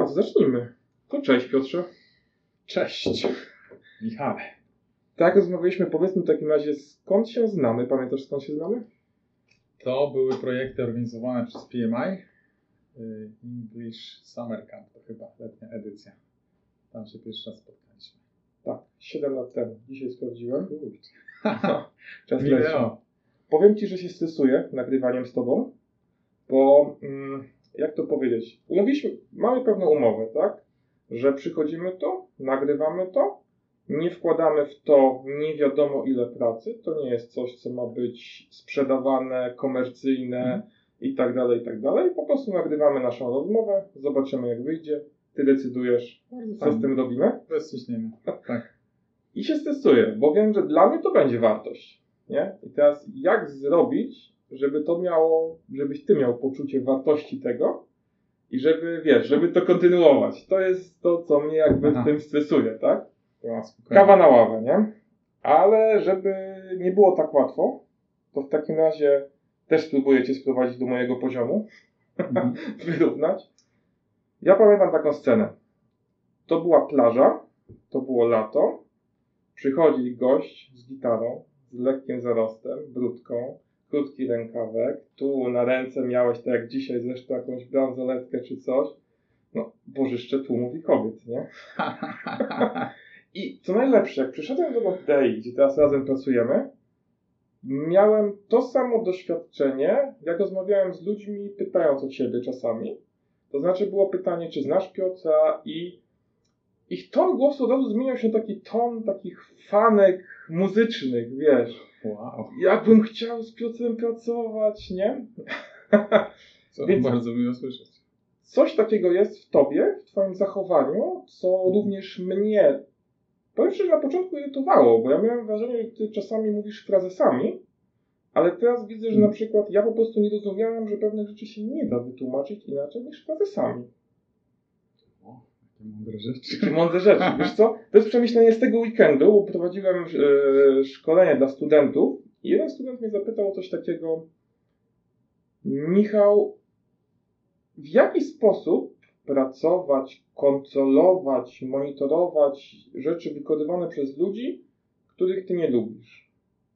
co, zacznijmy. To cześć Piotrze. Cześć, Michale. Tak, rozmawialiśmy, powiedzmy w takim razie, skąd się znamy? Pamiętasz, skąd się znamy? To były projekty organizowane przez PMI. English Summer Camp, to chyba letnia edycja. Tam się pierwszy raz spotkaliśmy. Tak, 7 lat temu. Dzisiaj sprawdziłem. Czas leci. Wideo. Powiem Ci, że się stresuję nagrywaniem z Tobą, bo jak to powiedzieć? Mamy pewną umowę, tak? Że przychodzimy to, nagrywamy to, nie wkładamy w to nie wiadomo ile pracy, to nie jest coś, co ma być sprzedawane, komercyjne i tak dalej, i tak dalej. Po prostu nagrywamy naszą rozmowę, zobaczymy jak wyjdzie, Ty decydujesz, co z tym robimy. Bez ciśnienia, tak. I się stresuję, bo wiem, że dla mnie to będzie wartość, nie? I teraz jak zrobić, żeby to miało, żebyś Ty miał poczucie wartości tego i żeby to kontynuować. To jest to, co mnie jakby w tym stresuje, tak? Kawa na ławę, nie? Ale żeby nie było tak łatwo, to w takim razie też spróbuję Cię sprowadzić do mojego poziomu, wyrównać. Ja pamiętam taką scenę. To była plaża, to było lato, przychodzi gość z gitarą, z lekkim zarostem, brudką, krótki rękawek, tu na ręce miałeś, tak jak dzisiaj zresztą, jakąś bransoletkę czy coś. No, bożyszcze tłumów i kobiet, nie? I co najlepsze, jak przyszedłem do Notei, gdzie teraz razem pracujemy, miałem to samo doświadczenie, jak rozmawiałem z ludźmi, pytając o Ciebie czasami. To znaczy było pytanie, czy znasz Piotra, i ich ton głosu od razu zmieniał się na taki ton takich fanek muzycznych, wiesz. Wow. Jakbym chciał z Piotrem pracować, nie? Co Więc bardzo miło słyszeć. coś takiego jest w Tobie, w Twoim zachowaniu, co również mnie, powiem szczerze, na początku irytowało, bo ja miałem wrażenie, że Ty czasami mówisz frazesami, ale teraz widzę, że na przykład ja po prostu nie rozumiałem, że pewnych rzeczy się nie da wytłumaczyć inaczej niż frazesami. Mądre rzeczy. Mądre rzeczy, wiesz co? To jest przemyślenie z tego weekendu, bo prowadziłem szkolenie dla studentów i jeden student mnie zapytał o coś takiego: Michał, w jaki sposób pracować, kontrolować, monitorować rzeczy wykonywane przez ludzi, których Ty nie lubisz?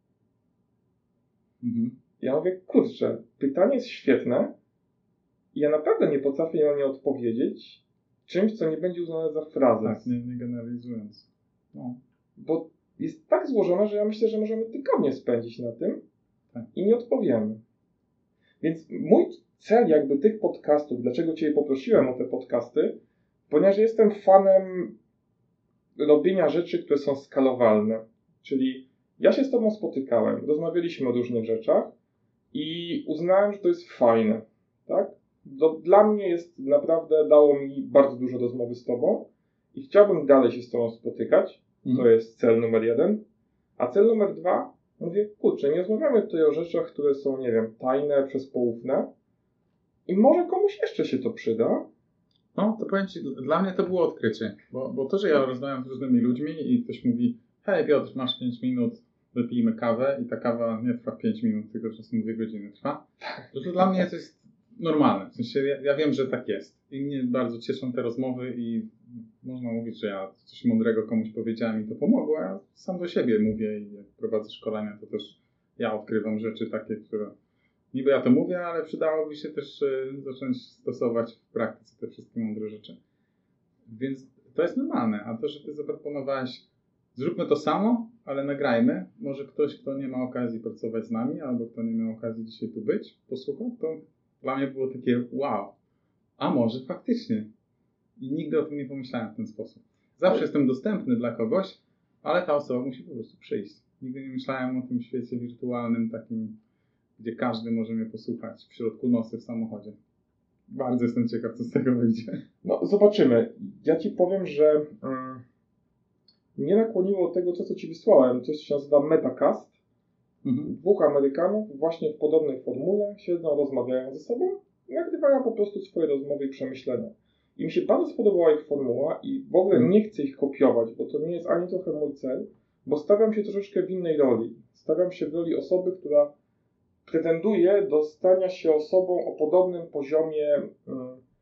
Ja mówię, kurczę, pytanie jest świetne i ja naprawdę nie potrafię na nie odpowiedzieć czymś, co nie będzie uznane za frazę. Tak, nie generalizując. No. Bo jest tak złożone, że ja myślę, że możemy tygodnie spędzić na tym i nie odpowiemy. Więc mój cel jakby tych podcastów, dlaczego Cię poprosiłem o te podcasty, ponieważ jestem fanem robienia rzeczy, które są skalowalne. Czyli ja się z Tobą spotykałem, rozmawialiśmy o różnych rzeczach i uznałem, że to jest fajne, tak? Dla mnie jest naprawdę, dało mi bardzo dużo rozmowy z Tobą i chciałbym dalej się z Tobą spotykać. To jest cel numer 1. A cel numer 2, mówię, kurczę, nie rozmawiamy tutaj o rzeczach, które są, nie wiem, tajne, przezpoufne i może komuś jeszcze się to przyda. No, to powiem Ci, dla mnie to było odkrycie, bo to, że ja rozmawiam z różnymi ludźmi i ktoś mówi, hej Piotr, masz 5 minut, wypijmy kawę i ta kawa nie trwa 5 minut, tylko czasem 2 godziny trwa, to dla mnie to jest normalne. W sensie ja wiem, że tak jest i mnie bardzo cieszą te rozmowy i można mówić, że ja coś mądrego komuś powiedziałem i to pomogło, a ja sam do siebie mówię i jak prowadzę szkolenia, to też ja odkrywam rzeczy takie, które niby ja to mówię, ale przydałoby się też zacząć stosować w praktyce te wszystkie mądre rzeczy. Więc to jest normalne, a to, że Ty zaproponowałeś, zróbmy to samo, ale nagrajmy, może ktoś, kto nie ma okazji pracować z nami, albo kto nie miał okazji dzisiaj tu być, posłuchał, to dla mnie było takie wow, a może faktycznie. I nigdy o tym nie pomyślałem w ten sposób. Zawsze jestem dostępny dla kogoś, ale ta osoba musi po prostu przyjść. Nigdy nie myślałem o tym świecie wirtualnym, takim, gdzie każdy może mnie posłuchać w środku nocy w samochodzie. Bardzo jestem ciekaw, co z tego wyjdzie. No, zobaczymy. Ja Ci powiem, że mnie nakłoniło do tego, co Ci wysłałem. Coś się nazywa Metacast. 2 Amerykanów właśnie w podobnej formule siedzą, rozmawiają ze sobą i nagrywają po prostu swoje rozmowy i przemyślenia. I mi się bardzo spodobała ich formuła i w ogóle nie chcę ich kopiować, bo to nie jest ani trochę mój cel, bo stawiam się troszeczkę w innej roli. Stawiam się w roli osoby, która pretenduje do stania się osobą o podobnym poziomie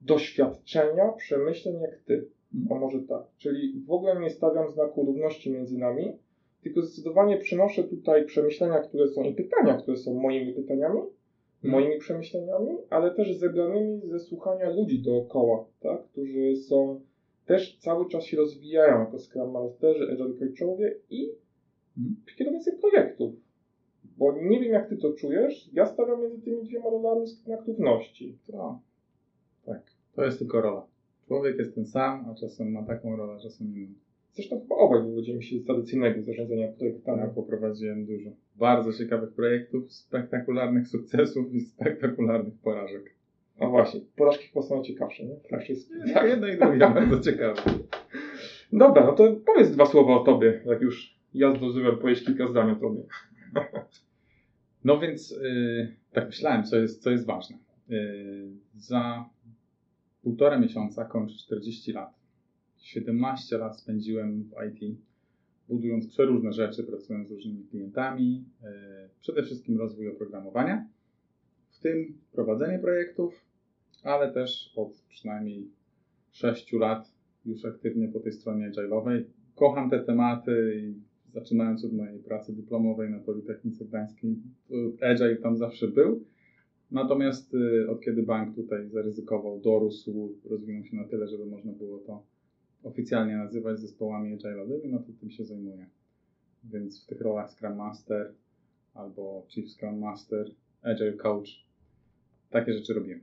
doświadczenia, przemyśleń jak ty. O może tak. Czyli w ogóle nie stawiam znaku równości między nami, tylko zdecydowanie przynoszę tutaj przemyślenia, które są i pytania, które są moimi pytaniami, moimi przemyśleniami, ale też zebranymi ze słuchania ludzi dookoła, tak? Którzy są też cały czas się rozwijają jako Scrum Masterzy, Agile Coachowie i kierownicy projektów. Bo nie wiem, jak ty to czujesz, ja stawiam między tymi dwiema rolami znak równości. Tak, to jest tylko rola. Człowiek jest ten sam, a czasem ma taką rolę, czasem inną. Zresztą chyba obaj wywodzimy się z tradycyjnego zarządzania projektami. Ja poprowadziłem dużo bardzo ciekawych projektów, spektakularnych sukcesów i spektakularnych porażek. A właśnie, porażki chyba są ciekawsze, nie? Tak wszystko. Tak, jedno i drugie bardzo ciekawe. Dobra, no to powiedz dwa słowa o tobie, jak już ja zdążyłem powiedzieć kilka zdań o tobie. No więc tak myślałem, co jest ważne. Za 1,5 miesiąca kończę 40 lat. 17 lat spędziłem w IT, budując przeróżne rzeczy, pracując z różnymi klientami, przede wszystkim rozwój oprogramowania, w tym prowadzenie projektów, ale też od przynajmniej 6 lat już aktywnie po tej stronie agile'owej. Kocham te tematy i zaczynając od mojej pracy dyplomowej na Politechnice Gdańskiej, agile tam zawsze był. Natomiast od kiedy bank tutaj zaryzykował, dorósł, rozwinął się na tyle, żeby można było to oficjalnie nazywać zespołami agile'owymi, no to tym się zajmuję. Więc w tych rolach Scrum Master albo Chief Scrum Master, Agile Coach, takie rzeczy robimy.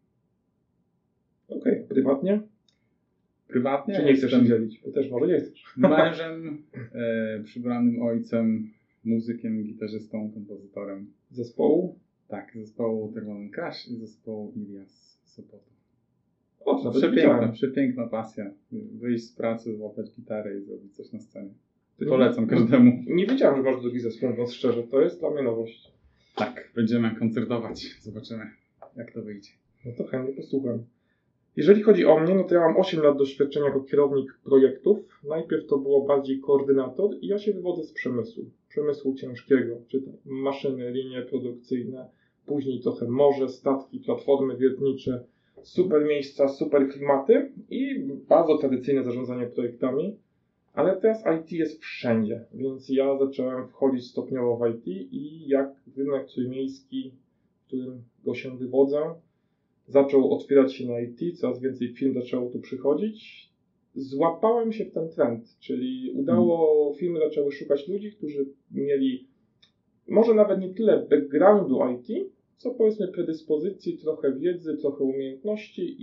Okej, prywatnie? Prywatnie? Czy nie chcesz się dzielić? Bo też może nie chcesz. Mężem, przybranym ojcem, muzykiem, gitarzystą, kompozytorem. Zespołu? Tak, zespołu Termomen Crash i zespołu Ilias z Sopotu. O, Przepiękna pasja. Wyjść z pracy, złapać gitarę i zrobić coś na scenie. Polecam każdemu. Nie wiedziałem, że masz drugi zespół, mówiąc szczerze. To jest dla mnie nowość. Tak, będziemy koncertować. Zobaczymy, jak to wyjdzie. No to chętnie posłucham. Jeżeli chodzi o mnie, no to ja mam 8 lat doświadczenia jako kierownik projektów. Najpierw to było bardziej koordynator i ja się wywodzę z przemysłu. Przemysłu ciężkiego, czyli maszyny, linie produkcyjne, później trochę morze, statki, platformy wiertnicze, super miejsca, super klimaty i bardzo tradycyjne zarządzanie projektami. Ale teraz IT jest wszędzie, więc ja zacząłem wchodzić stopniowo w IT i jak rynek trójmiejski, w którym go się wywodzę, zaczął otwierać się na IT, coraz więcej firm zaczęło tu przychodzić. Złapałem się w ten trend, czyli firmy zaczęły szukać ludzi, którzy mieli może nawet nie tyle backgroundu IT, co powiedzmy predyspozycji, trochę wiedzy, trochę umiejętności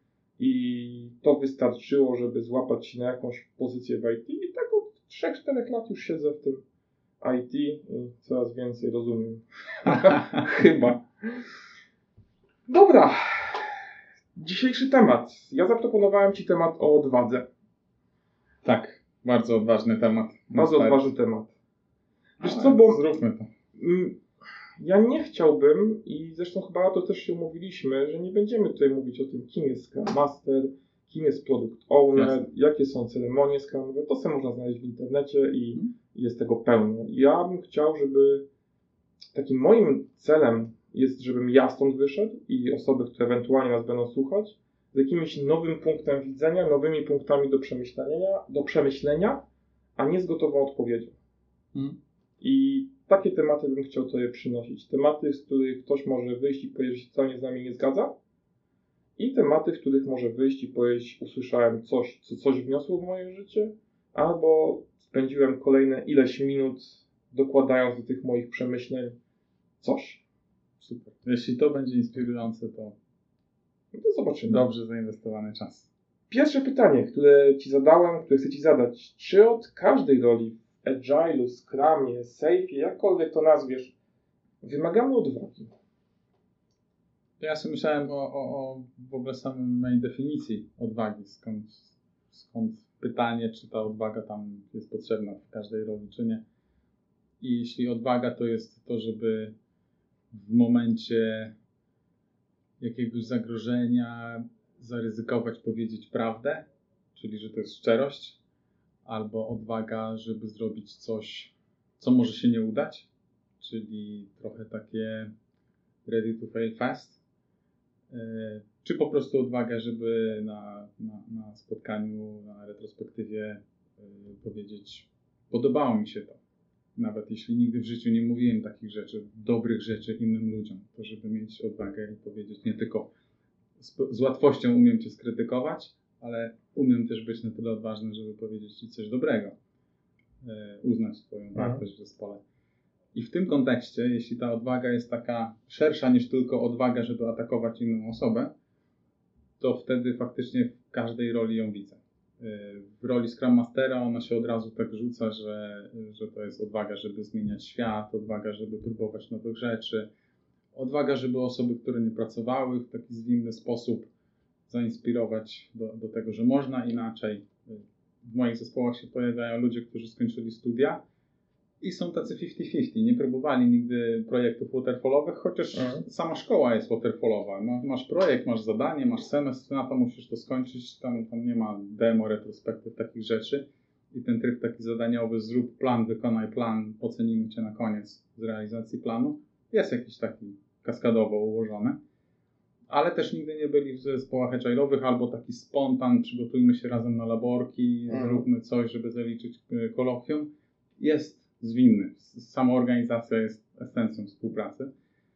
i to wystarczyło, żeby złapać się na jakąś pozycję w IT i tak od 3-4 lat już siedzę w tym IT i coraz więcej rozumiem. Chyba. Dobra. Dzisiejszy temat. Ja zaproponowałem Ci temat o odwadze. Tak, bardzo odważny temat. Bardzo odważny temat. Wiesz co, bo zróbmy to. Ja nie chciałbym, i zresztą chyba to też się umówiliśmy, że nie będziemy tutaj mówić o tym, kim jest Scrum Master, kim jest Product Owner, jakie są ceremonie Scrumowe. To sobie można znaleźć w internecie i jest tego pełno. Ja bym chciał, żeby takim moim celem jest, żebym ja stąd wyszedł i osoby, które ewentualnie nas będą słuchać, z jakimś nowym punktem widzenia, nowymi punktami do przemyślenia, a nie z gotową odpowiedzią. I takie tematy bym chciał tutaj przynosić. Tematy, z których ktoś może wyjść i powiedzieć, że się wcale z nami nie zgadza. I tematy, w których może wyjść i powiedzieć, usłyszałem coś, co coś wniosło w moje życie, albo spędziłem kolejne ileś minut dokładając do tych moich przemyśleń coś. Super. Jeśli to będzie inspirujące, to zobaczymy. Dobrze zainwestowany czas. Pierwsze pytanie, które Ci zadałem, które chcę Ci zadać. Czy od każdej roli w Agile'u, Scrumie, Safe'ie, jakkolwiek to nazwiesz, wymagamy odwagi? Ja sobie myślałem o w ogóle samej definicji odwagi. Skąd pytanie, czy ta odwaga tam jest potrzebna w każdej roli, czy nie. I jeśli odwaga to jest to, żeby w momencie jakiegoś zagrożenia zaryzykować, powiedzieć prawdę, czyli że to jest szczerość, albo odwaga, żeby zrobić coś, co może się nie udać, czyli trochę takie ready to fail fast. czy po prostu odwagę, żeby na spotkaniu, na retrospektywie powiedzieć, podobało mi się to. Nawet jeśli nigdy w życiu nie mówiłem takich rzeczy, dobrych rzeczy innym ludziom, to żeby mieć odwagę i powiedzieć nie tylko z łatwością umiem Cię skrytykować, ale umiem też być na tyle odważny, żeby powiedzieć Ci coś dobrego. Uznać Twoją wartość w zespole. I w tym kontekście, jeśli ta odwaga jest taka szersza niż tylko odwaga, żeby atakować inną osobę, to wtedy faktycznie w każdej roli ją widzę. W roli Scrum Mastera ona się od razu tak rzuca, że to jest odwaga, żeby zmieniać świat, odwaga, żeby próbować nowych rzeczy, odwaga, żeby osoby, które nie pracowały w taki zwinny sposób zainspirować do tego, że można inaczej. W moich zespołach się pojawiają ludzie, którzy skończyli studia i są tacy 50-50. Nie próbowali nigdy projektów waterfallowych, chociaż sama szkoła jest waterfallowa. Masz projekt, masz zadanie, masz semestr, na to musisz to skończyć. Tam nie ma demo, retrospektyw, takich rzeczy. I ten tryb taki zadaniowy, zrób plan, wykonaj plan, ocenimy Cię na koniec z realizacji planu, jest jakiś taki kaskadowo ułożony. Ale też nigdy nie byli w zespołach agile'owych albo taki spontan, przygotujmy się razem na laborki, zróbmy coś, żeby zaliczyć kolokwium. Jest zwinny. Sama organizacja jest esencją współpracy.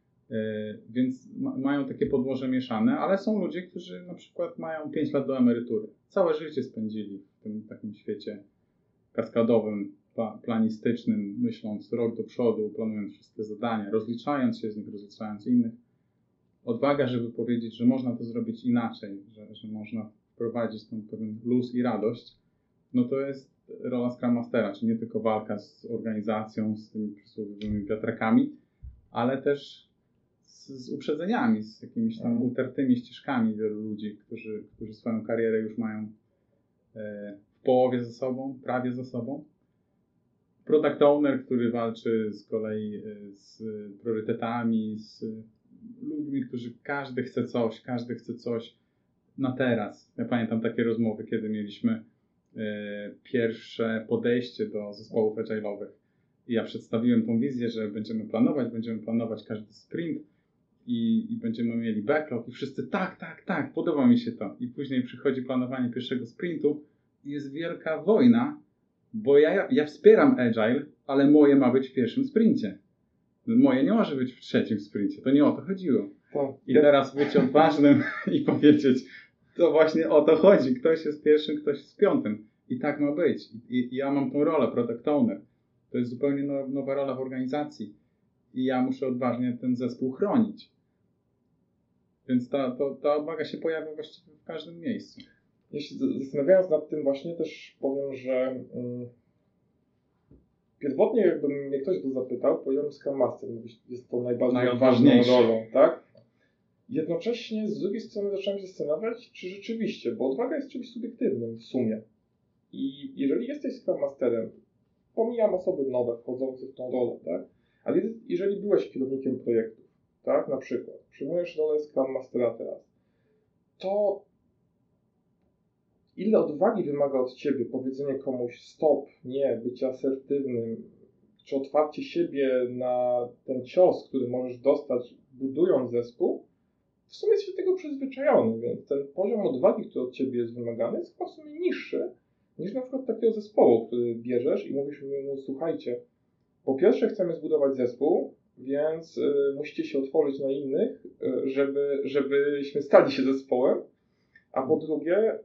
Więc mają takie podłoże mieszane, ale są ludzie, którzy na przykład mają 5 lat do emerytury. Całe życie spędzili w tym takim świecie kaskadowym, planistycznym, myśląc rok do przodu, planując wszystkie zadania, rozliczając się z nich, rozliczając innych. Odwaga, żeby powiedzieć, że można to zrobić inaczej, że można wprowadzić ten pewien luz i radość, no to jest rola Scrum Mastera, czyli nie tylko walka z organizacją, z tymi przysłowiowymi wiatrakami, ale też z uprzedzeniami, z jakimiś tam utartymi ścieżkami wielu ludzi, którzy swoją karierę już mają w połowie za sobą, prawie za sobą. Product owner, który walczy z kolei z priorytetami, z ludźmi, którzy każdy chce coś na teraz. Ja pamiętam takie rozmowy, kiedy mieliśmy pierwsze podejście do zespołów agile'owych. I ja przedstawiłem tą wizję, że będziemy planować każdy sprint i będziemy mieli backlog i wszyscy tak, podoba mi się to. I później przychodzi planowanie pierwszego sprintu i jest wielka wojna, bo ja wspieram agile, ale moje ma być w pierwszym sprincie. Moje nie może być w trzecim sprincie. To nie o to chodziło. I teraz być odważnym i powiedzieć, to właśnie o to chodzi. Ktoś jest pierwszym, ktoś jest piątym. I tak ma być. I ja mam tą rolę, product owner. To jest zupełnie nowa rola w organizacji. I ja muszę odważnie ten zespół chronić. Więc ta odwaga się pojawia właściwie w każdym miejscu. Jeśli zastanawiając nad tym właśnie też powiem, że pierwotnie jakby mnie ktoś to zapytał, powiedziałem Scrum Master. Jest to najbardziej odważną rolą, tak? Jednocześnie z drugiej strony zacząłem się zastanawiać, czy rzeczywiście, bo odwaga jest czymś subiektywnym w sumie. I jeżeli jesteś Scrum Masterem, pomijam osoby nowe wchodzące w tą rolę, tak? Ale jeżeli byłeś kierownikiem projektów, tak, na przykład, przyjmujesz rolę Scrum Mastera teraz, to ile odwagi wymaga od Ciebie powiedzenie komuś stop, nie, bycie asertywnym, czy otwarcie siebie na ten cios, który możesz dostać budując zespół, w sumie jesteś do tego przyzwyczajony, więc ten poziom odwagi, który od Ciebie jest wymagany, jest chyba w sumie niższy niż na przykład takiego zespołu, który bierzesz i mówisz mu, słuchajcie, po pierwsze chcemy zbudować zespół, więc musicie się otworzyć na innych, żebyśmy stali się zespołem, a po drugie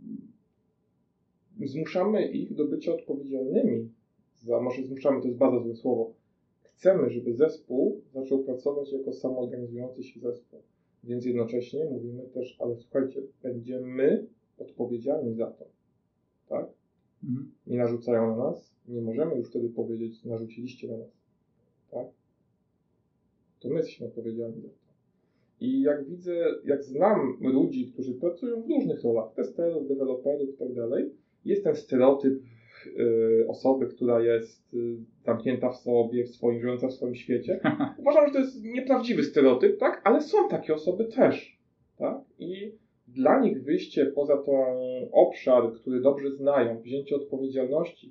zmuszamy ich do bycia odpowiedzialnymi może zmuszamy, to jest bardzo złe słowo. Chcemy, żeby zespół zaczął pracować jako samoorganizujący się zespół. Więc jednocześnie mówimy też, ale słuchajcie, będziemy odpowiedzialni za to. Tak? Nie narzucają na nas. Nie możemy już wtedy powiedzieć, narzuciliście na nas. Tak? To my jesteśmy odpowiedzialni za to. I jak widzę, jak znam ludzi, którzy pracują w różnych rolach, testerów, deweloperów i tak dalej, jest ten stereotyp osoby, która jest zamknięta w sobie, żyjąca w swoim świecie. Uważam, że to jest nieprawdziwy stereotyp, tak? Ale są takie osoby też. Tak? I dla nich wyjście poza ten obszar, który dobrze znają, wzięcie odpowiedzialności,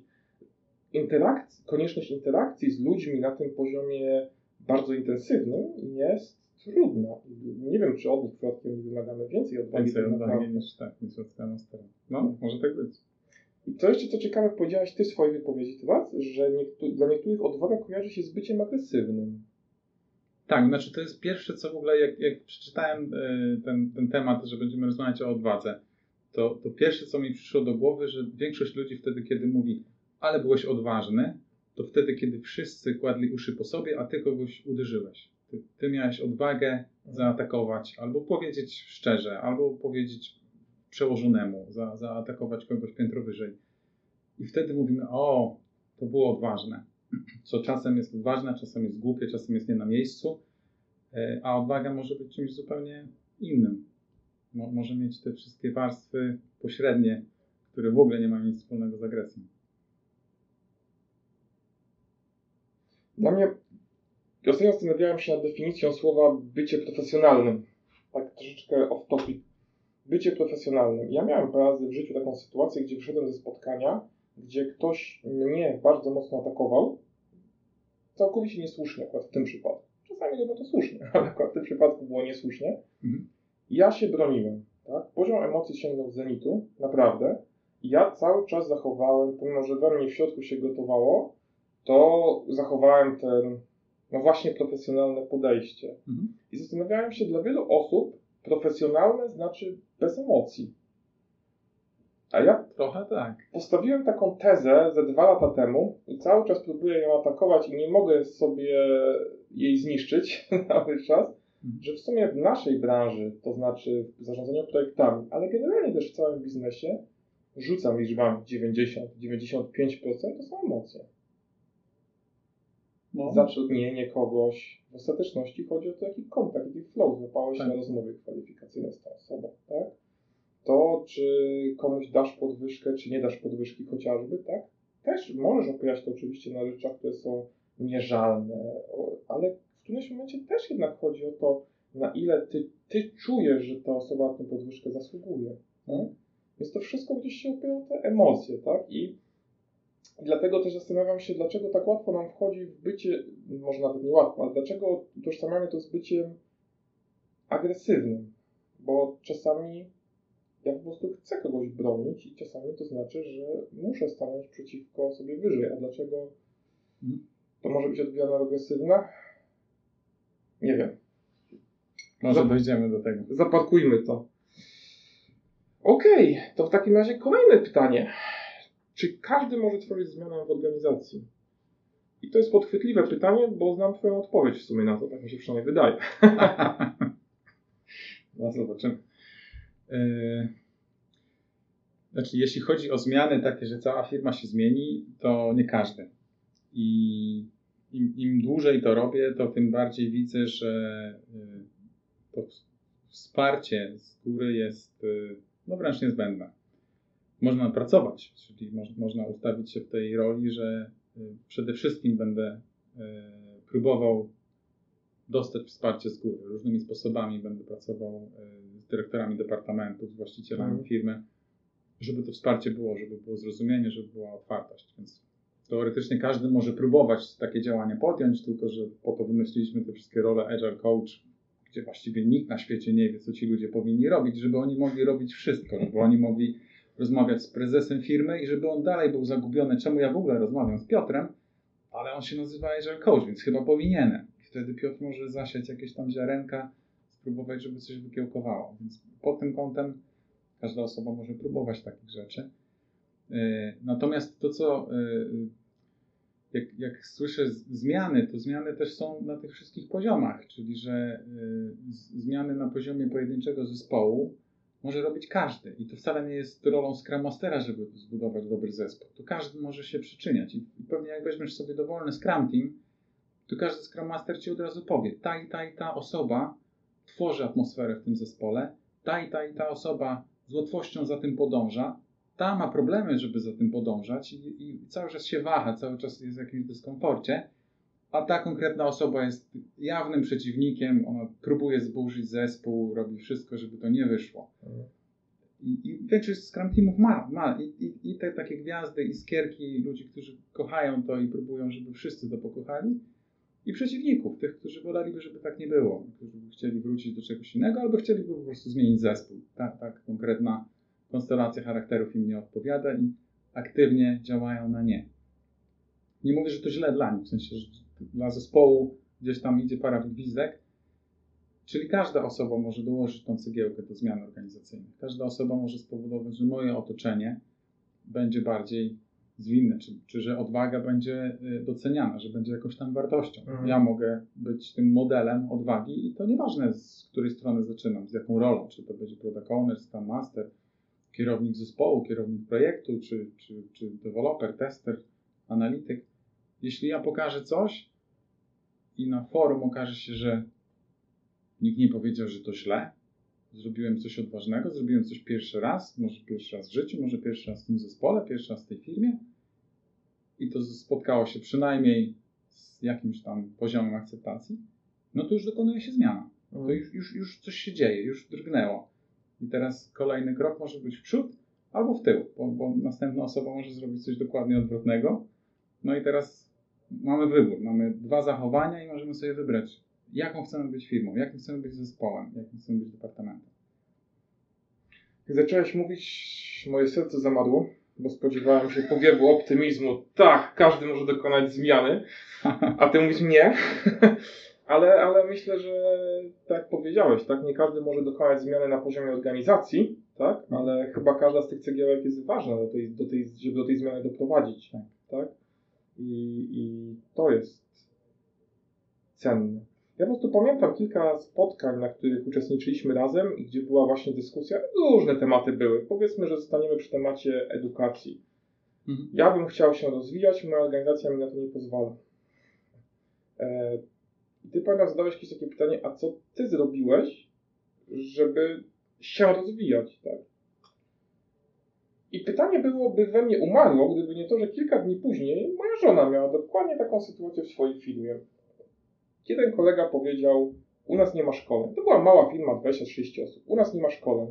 konieczność interakcji z ludźmi na tym poziomie bardzo intensywnym jest trudna. Nie wiem, czy od nich przypadkiem nie wymagamy więcej odwagi. Więcej odwagi niż od Scrum-Mastera. No, może tak być. I to jeszcze co ciekawe powiedziałeś ty w swojej wypowiedzi teraz, że dla niektórych odwaga kojarzy się z byciem agresywnym. Tak, znaczy to jest pierwsze, co w ogóle, jak przeczytałem ten temat, że będziemy rozmawiać o odwadze, to pierwsze, co mi przyszło do głowy, że większość ludzi wtedy, kiedy mówi, ale byłeś odważny, to wtedy, kiedy wszyscy kładli uszy po sobie, a ty kogoś uderzyłeś. Ty miałeś odwagę zaatakować, albo powiedzieć szczerze, albo powiedzieć przełożonemu, zaatakować kogoś piętro wyżej. I wtedy mówimy, o, to było odważne. Co czasem jest odważne, czasem jest głupie, czasem jest nie na miejscu, a odwaga może być czymś zupełnie innym. Może mieć te wszystkie warstwy pośrednie, które w ogóle nie mają nic wspólnego z agresją. Dla mnie, ostatnio zastanawiałem się nad definicją słowa bycie profesjonalnym. Tak troszeczkę off topic. Bycie profesjonalnym. Ja miałem parę razy w życiu taką sytuację, gdzie wyszedłem ze spotkania, gdzie ktoś mnie bardzo mocno atakował, całkowicie niesłusznie akurat w tym przypadku. Czasami robią to słusznie, ale akurat w tym przypadku było niesłusznie. Ja się broniłem. Tak? Poziom emocji sięgnął zenitu, naprawdę. I ja cały czas zachowałem, pomimo że we mnie w środku się gotowało, to zachowałem ten, no właśnie profesjonalne podejście. I zastanawiałem się, dla wielu osób profesjonalne znaczy bez emocji. A ja trochę tak. Postawiłem taką tezę ze 2 lata temu i cały czas próbuję ją atakować i nie mogę sobie jej zniszczyć cały czas, że w sumie w naszej branży, to znaczy w zarządzaniu projektami, ale generalnie też w całym biznesie, rzucam liczbami 90-95% to są emocje. No. Zatrudnienie kogoś, w ostateczności chodzi o to, jaki kontakt, jaki flow złapałeś tak. na rozmowie kwalifikacyjnej z tą osobą, tak? To, czy komuś dasz podwyżkę, czy nie dasz podwyżki chociażby, tak? Też możesz opierać to oczywiście na rzeczach, które są mierzalne, ale w którymś momencie też jednak chodzi o to, na ile ty czujesz, że ta osoba na tę podwyżkę zasługuje. Tak? Więc to wszystko gdzieś się opiera o te emocje, tak? I dlatego też zastanawiam się, dlaczego tak łatwo nam wchodzi w bycie, może nawet nie łatwo, ale dlaczego utożsamiamy to z byciem agresywnym. Bo czasami ja po prostu chcę kogoś bronić i czasami to znaczy, że muszę stanąć przeciwko sobie wyżej. A dlaczego to może być odbierane agresywne? Nie wiem. Może dojdziemy do tego. Zaparkujmy to. Okej, to w takim razie kolejne pytanie. Czy każdy może tworzyć zmianę w organizacji? I to jest podchwytliwe pytanie, bo znam twoją odpowiedź w sumie na to, tak mi się przynajmniej wydaje. No zobaczymy. Znaczy, jeśli chodzi o zmiany takie, że cała firma się zmieni, to nie każdy. I im dłużej to robię, to tym bardziej widzę, że to wsparcie z góry jest wręcz niezbędne. Można pracować, czyli można ustawić się w tej roli, że przede wszystkim będę próbował dostać wsparcie z góry. Różnymi sposobami będę pracował z dyrektorami departamentów, z właścicielami firmy, żeby to wsparcie było, żeby było zrozumienie, żeby była otwartość. Więc teoretycznie każdy może próbować takie działania podjąć, tylko że po to wymyśliliśmy te wszystkie role Agile Coach, gdzie właściwie nikt na świecie nie wie, co ci ludzie powinni robić, żeby oni mogli robić wszystko, żeby oni mogli rozmawiać z prezesem firmy i żeby on dalej był zagubiony, czemu ja w ogóle rozmawiam z Piotrem, ale on się nazywa Agile Coach, więc chyba powinienem. I wtedy Piotr może zasiać jakieś tam ziarenka, spróbować, żeby coś wykiełkowało. Więc pod tym kątem każda osoba może próbować takich rzeczy. Natomiast to, co jak słyszę zmiany, to zmiany też są na tych wszystkich poziomach, czyli że zmiany na poziomie pojedynczego zespołu może robić każdy. I to wcale nie jest rolą Scrum Mastera, żeby zbudować dobry zespół. To każdy może się przyczyniać. I pewnie jak weźmiesz sobie dowolny Scrum Team, to każdy Scrum Master ci od razu powie, ta i ta osoba tworzy atmosferę w tym zespole, ta i ta osoba z łatwością za tym podąża, ta ma problemy, żeby za tym podążać i cały czas się waha, cały czas jest w jakimś dyskomforcie, a ta konkretna osoba jest jawnym przeciwnikiem, ona próbuje zburzyć zespół, robi wszystko, żeby to nie wyszło. I większość Scrum Teamów ma i te takie gwiazdy, iskierki, ludzi, którzy kochają to i próbują, żeby wszyscy to pokochali, i przeciwników, tych, którzy woleliby, żeby tak nie było, którzy by chcieli wrócić do czegoś innego, albo chcieliby po prostu zmienić zespół. Tak konkretna konstelacja charakterów im nie odpowiada i aktywnie działają na nie. Nie mówię, że to źle dla nich, w sensie, że dla zespołu gdzieś tam idzie para gwizdek, czyli każda osoba może dołożyć tą cegiełkę do zmian organizacyjnych. Każda osoba może spowodować, że moje otoczenie będzie bardziej zwinne, czy że odwaga będzie doceniana, że będzie jakąś tam wartością. Ja mogę być tym modelem odwagi i to nieważne, z której strony zaczynam, z jaką rolą, czy to będzie product owner, scrum master, kierownik zespołu, kierownik projektu, czy deweloper, tester, analityk. Jeśli ja pokażę coś i na forum okaże się, że nikt nie powiedział, że to źle, zrobiłem coś odważnego, zrobiłem coś pierwszy raz, może pierwszy raz w życiu, może pierwszy raz w tym zespole, pierwszy raz w tej firmie i to spotkało się przynajmniej z jakimś tam poziomem akceptacji, no to już dokonuje się zmiana. To już coś się dzieje, już drgnęło. I teraz kolejny krok może być w przód albo w tył, bo następna osoba może zrobić coś dokładnie odwrotnego. No i teraz mamy wybór, mamy dwa zachowania i możemy sobie wybrać, jaką chcemy być firmą, jakim chcemy być zespołem, jakim chcemy być departamentem. Jak zacząłeś mówić, moje serce zamarło, bo spodziewałem się powiewu optymizmu. Tak, każdy może dokonać zmiany, a ty mówisz nie. ale myślę, że tak jak powiedziałeś, tak, nie każdy może dokonać zmiany na poziomie organizacji, tak, ale chyba każda z tych cegiełek jest ważna, żeby do tej zmiany doprowadzić. Tak? I to jest cenne. Ja po prostu pamiętam kilka spotkań, na których uczestniczyliśmy razem i gdzie była właśnie dyskusja, różne tematy były. Powiedzmy, że zostaniemy przy temacie edukacji. Ja bym chciał się rozwijać, moja organizacja mi na to nie pozwala. I ty, pamiętam, zadałeś jakieś takie pytanie, a co ty zrobiłeś, żeby się rozwijać, tak? I pytanie byłoby we mnie umarło, gdyby nie to, że kilka dni później moja żona miała dokładnie taką sytuację w swojej firmie. Jeden kolega powiedział, u nas nie ma szkoleń. To była mała firma, 20-30 osób. U nas nie ma szkoleń.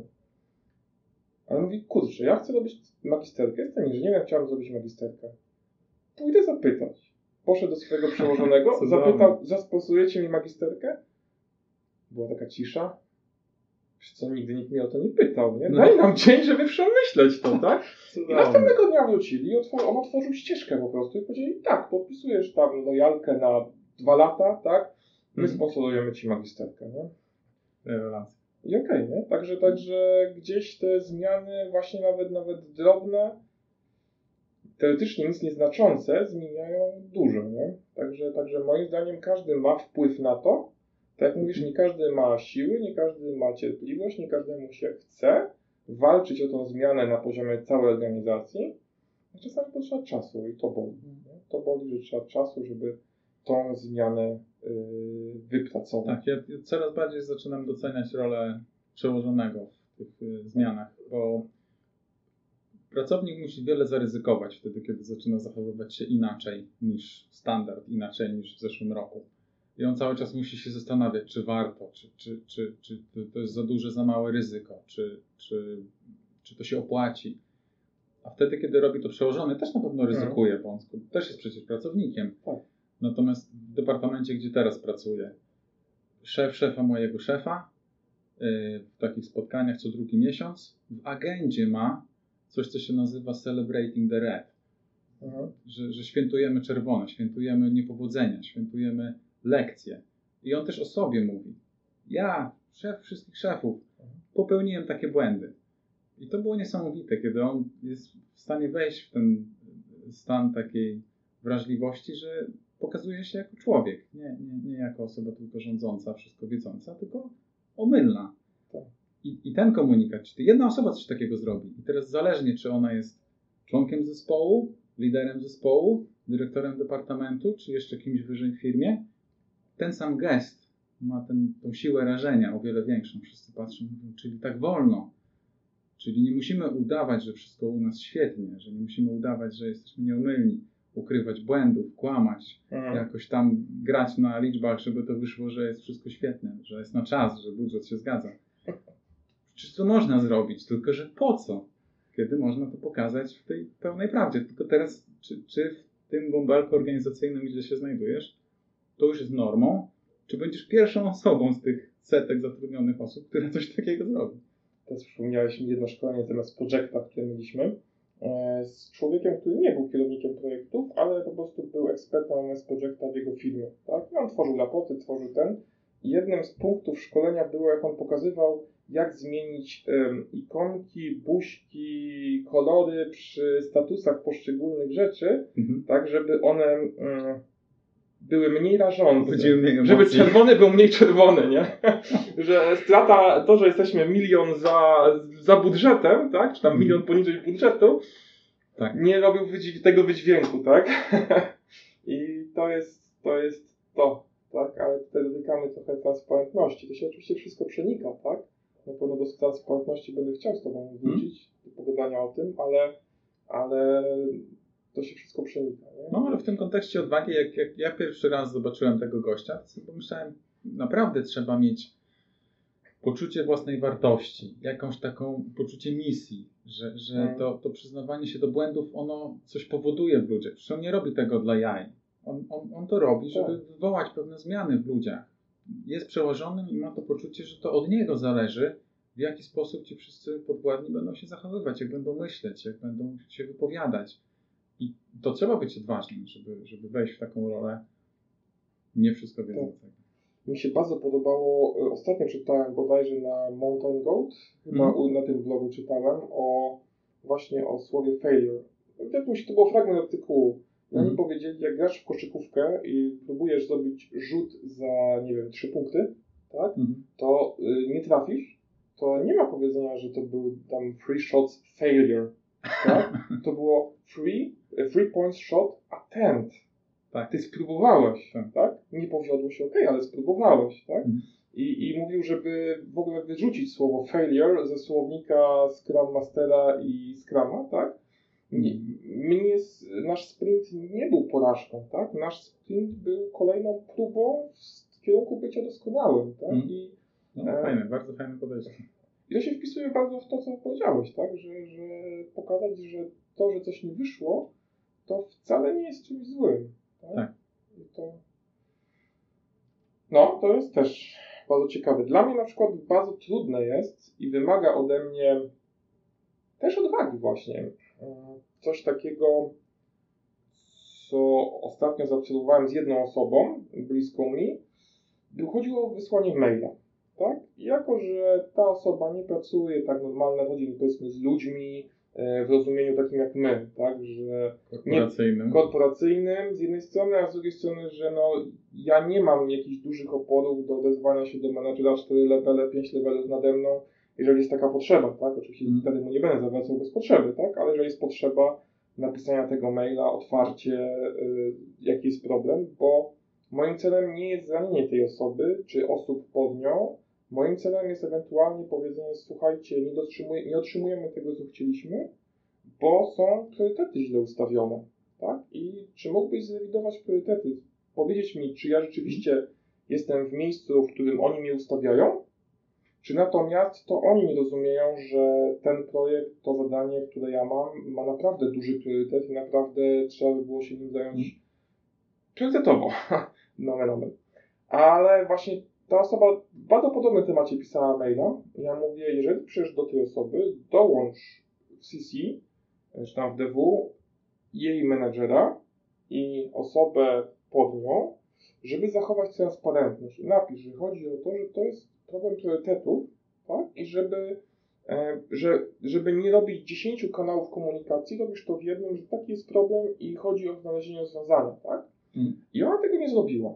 Ale mówi, kurczę, ja chcę robić magisterkę. Jestem inżynierem, chciałem zrobić magisterkę. Pójdę zapytać. Poszedł do swojego przełożonego, zapytał, zasponsorujecie mi magisterkę? Była taka cisza. Wiesz co, nigdy nikt mnie o to nie pytał, nie? Daj nam dzień, żeby przemyśleć to, tak? I następnego dnia wrócili i on otworzył ścieżkę po prostu i powiedzieli, tak, podpisujesz tam lojalkę na 2 lata, tak? My sponsorujemy ci magisterkę, nie? Rewelacja. I okej, nie? Także gdzieś te zmiany, właśnie nawet drobne, teoretycznie nic nieznaczące, zmieniają dużo, nie? Także moim zdaniem każdy ma wpływ na to. Tak jak mówisz, nie każdy ma siły, nie każdy ma cierpliwość, nie każdemu się chce walczyć o tą zmianę na poziomie całej organizacji. Czasami potrzeba czasu i to boli. Nie? To boli, że trzeba czasu, żeby tą zmianę wypracować. Tak, ja coraz bardziej zaczynam doceniać rolę przełożonego w tych zmianach, bo pracownik musi wiele zaryzykować wtedy, kiedy zaczyna zachowywać się inaczej niż standard, inaczej niż w zeszłym roku. I on cały czas musi się zastanawiać, czy warto, czy to jest za duże, za małe ryzyko, czy to się opłaci. A wtedy, kiedy robi to przełożony, też na pewno ryzykuje, bo on też jest przecież pracownikiem. Tak. Natomiast w departamencie, gdzie teraz pracuję, szef szefa mojego szefa w takich spotkaniach co drugi miesiąc w agendzie ma coś, co się nazywa Celebrating the Red. Że świętujemy czerwone, świętujemy niepowodzenia, świętujemy lekcje. I on też o sobie mówi. Ja, szef wszystkich szefów, popełniłem takie błędy. I to było niesamowite, kiedy on jest w stanie wejść w ten stan takiej wrażliwości, że pokazuje się jako człowiek. Nie jako osoba tylko rządząca, wszystko wiedząca, tylko omylna. I ten komunikat, czy jedna osoba coś takiego zrobi. I teraz zależnie, czy ona jest członkiem zespołu, liderem zespołu, dyrektorem departamentu, czy jeszcze kimś wyżej w firmie, ten sam gest ma tą siłę rażenia o wiele większą. Wszyscy patrzą, mówią, czyli tak wolno. Czyli nie musimy udawać, że wszystko u nas świetnie, że nie musimy udawać, że jesteśmy nieomylni, ukrywać błędów, kłamać, jakoś tam grać na liczbach, żeby to wyszło, że jest wszystko świetne, że jest na czas, że budżet się zgadza. Przecież to można zrobić, tylko że po co? Kiedy można to pokazać w tej pełnej prawdzie. Tylko teraz, czy w tym bąbelku organizacyjnym, gdzie się znajdujesz, to już jest normą, czy będziesz pierwszą osobą z tych setek zatrudnionych osób, która coś takiego zrobi. Teraz przypomniałeś mi jedno szkolenie zamiast projekta, które mieliśmy, z człowiekiem, który nie był kierownikiem projektów, ale po prostu był ekspertem MS Projecta w jego firmie. Tak? I on tworzył raporty, tworzył ten. I jednym z punktów szkolenia było, jak on pokazywał, jak zmienić ikonki, buźki, kolory przy statusach poszczególnych rzeczy, tak, żeby one były mniej rażące. Żeby czerwony był mniej czerwony, nie? Że strata, to, że jesteśmy milion za budżetem, tak? Czy tam milion poniżej budżetu, tak. Nie robił tego wydźwięku, tak? I to jest to, tak? Ale tutaj dotykamy trochę transparentności. To się oczywiście wszystko przenika, tak? Na pewno do transparentności będę chciał z Tobą wrócić, do pogadania o tym, ale to się wszystko przenika. Nie? No ale w tym kontekście odwagi, jak ja pierwszy raz zobaczyłem tego gościa, to sobie pomyślałem, naprawdę trzeba mieć poczucie własnej wartości, jakąś taką poczucie misji, że to przyznawanie się do błędów, ono coś powoduje w ludziach. Przecież on nie robi tego dla jaj. On to robi, żeby wywołać pewne zmiany w ludziach. Jest przełożonym i ma to poczucie, że to od niego zależy, w jaki sposób ci wszyscy podwładni będą się zachowywać, jak będą myśleć, jak będą się wypowiadać. I to trzeba być odważnym, żeby wejść w taką rolę nie wszystko wiedzącego. Mi się bardzo podobało, ostatnio czytałem bodajże na Mountain Goat, chyba na tym blogu czytałem, właśnie o słowie failure. To był fragment artykułu. I oni powiedzieli, jak grasz w koszykówkę i próbujesz zrobić rzut za, 3 punkty, tak? To nie trafisz, to nie ma powiedzenia, że to był tam free shots failure, tak? To było free points shot attempt. Tak, ty spróbowałeś, tak? Nie powiodło się, ale spróbowałeś, tak? I mówił, żeby w ogóle wyrzucić słowo failure ze słownika Scrum Mastera i Scruma, tak? Nasz sprint nie był porażką, tak? Nasz sprint był kolejną próbą w kierunku bycia doskonałym, tak? Fajne, bardzo fajne podejście. I to się wpisuje bardzo w to, co powiedziałeś, tak? Że pokazać, że to, że coś nie wyszło, to wcale nie jest czymś złym. Tak. To jest też bardzo ciekawe. Dla mnie na przykład bardzo trudne jest i wymaga ode mnie też odwagi właśnie. Coś takiego, co ostatnio zaobserwowałem z jedną osobą bliską mi, chodziło o wysłanie maila. Tak? I jako, że ta osoba nie pracuje tak normalnie na co dzień, powiedzmy z ludźmi, w rozumieniu takim jak my, tak, że korporacyjnym z jednej strony, a z drugiej strony, że ja nie mam jakichś dużych oporów do odezwania się do menadżera 4 levele, 5 levelów nade mną, jeżeli jest taka potrzeba, tak, oczywiście wtedy mu nie będę zawracał bez potrzeby, tak, ale jeżeli jest potrzeba napisania tego maila, otwarcie, jaki jest problem, bo moim celem nie jest zranienie tej osoby, czy osób pod nią. Moim celem jest ewentualnie powiedzenie, słuchajcie, nie otrzymujemy tego, co chcieliśmy, bo są priorytety źle ustawione, tak? I czy mógłbyś zrewidować priorytety? Powiedzieć mi, czy ja rzeczywiście jestem w miejscu, w którym oni mnie ustawiają, czy natomiast to oni nie rozumieją, że ten projekt, to zadanie, które ja mam, ma naprawdę duży priorytet i naprawdę trzeba by było się nim zająć priorytetowo. Nomen. Ale właśnie ta osoba w bardzo podobnym temacie pisała maila. Ja mówię, jeżeli przyjdziesz do tej osoby, dołącz w CC, czy tam w DW, jej menadżera i osobę pod nią, żeby zachować transparentność. I napisz, że chodzi o to, że to jest problem priorytetów, tak? I żeby nie robić 10 kanałów komunikacji, robisz to w jednym, że taki jest problem i chodzi o znalezienie rozwiązania, tak? I ona tego nie zrobiła.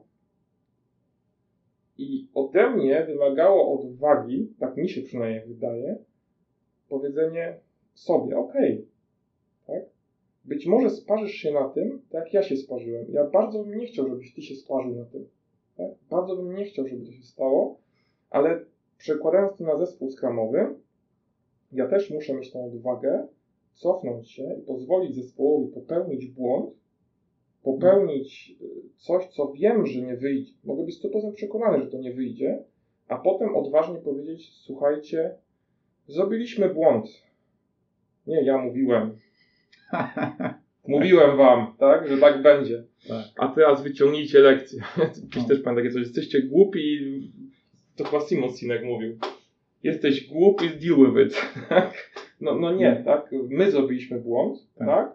I ode mnie wymagało odwagi, tak mi się przynajmniej wydaje, powiedzenie sobie, tak? Być może sparzysz się na tym, tak jak ja się sparzyłem. Ja bardzo bym nie chciał, żebyś ty się sparzył na tym. Tak? Bardzo bym nie chciał, żeby to się stało, ale przekładając to na zespół scrumowy, ja też muszę mieć tą odwagę, cofnąć się i pozwolić zespołowi popełnić błąd, popełnić coś, co wiem, że nie wyjdzie. Mogę być 100% przekonany, że to nie wyjdzie, a potem odważnie powiedzieć, słuchajcie, zrobiliśmy błąd. Nie, ja mówiłem. Mówiłem wam, tak, że tak będzie. Tak. A teraz wyciągnijcie lekcję. Dziś też pan takie coś, jesteście głupi, to chyba Simon Sinek mówił. Jesteś głupi, deal with it. No nie, tak? My zrobiliśmy błąd, tak?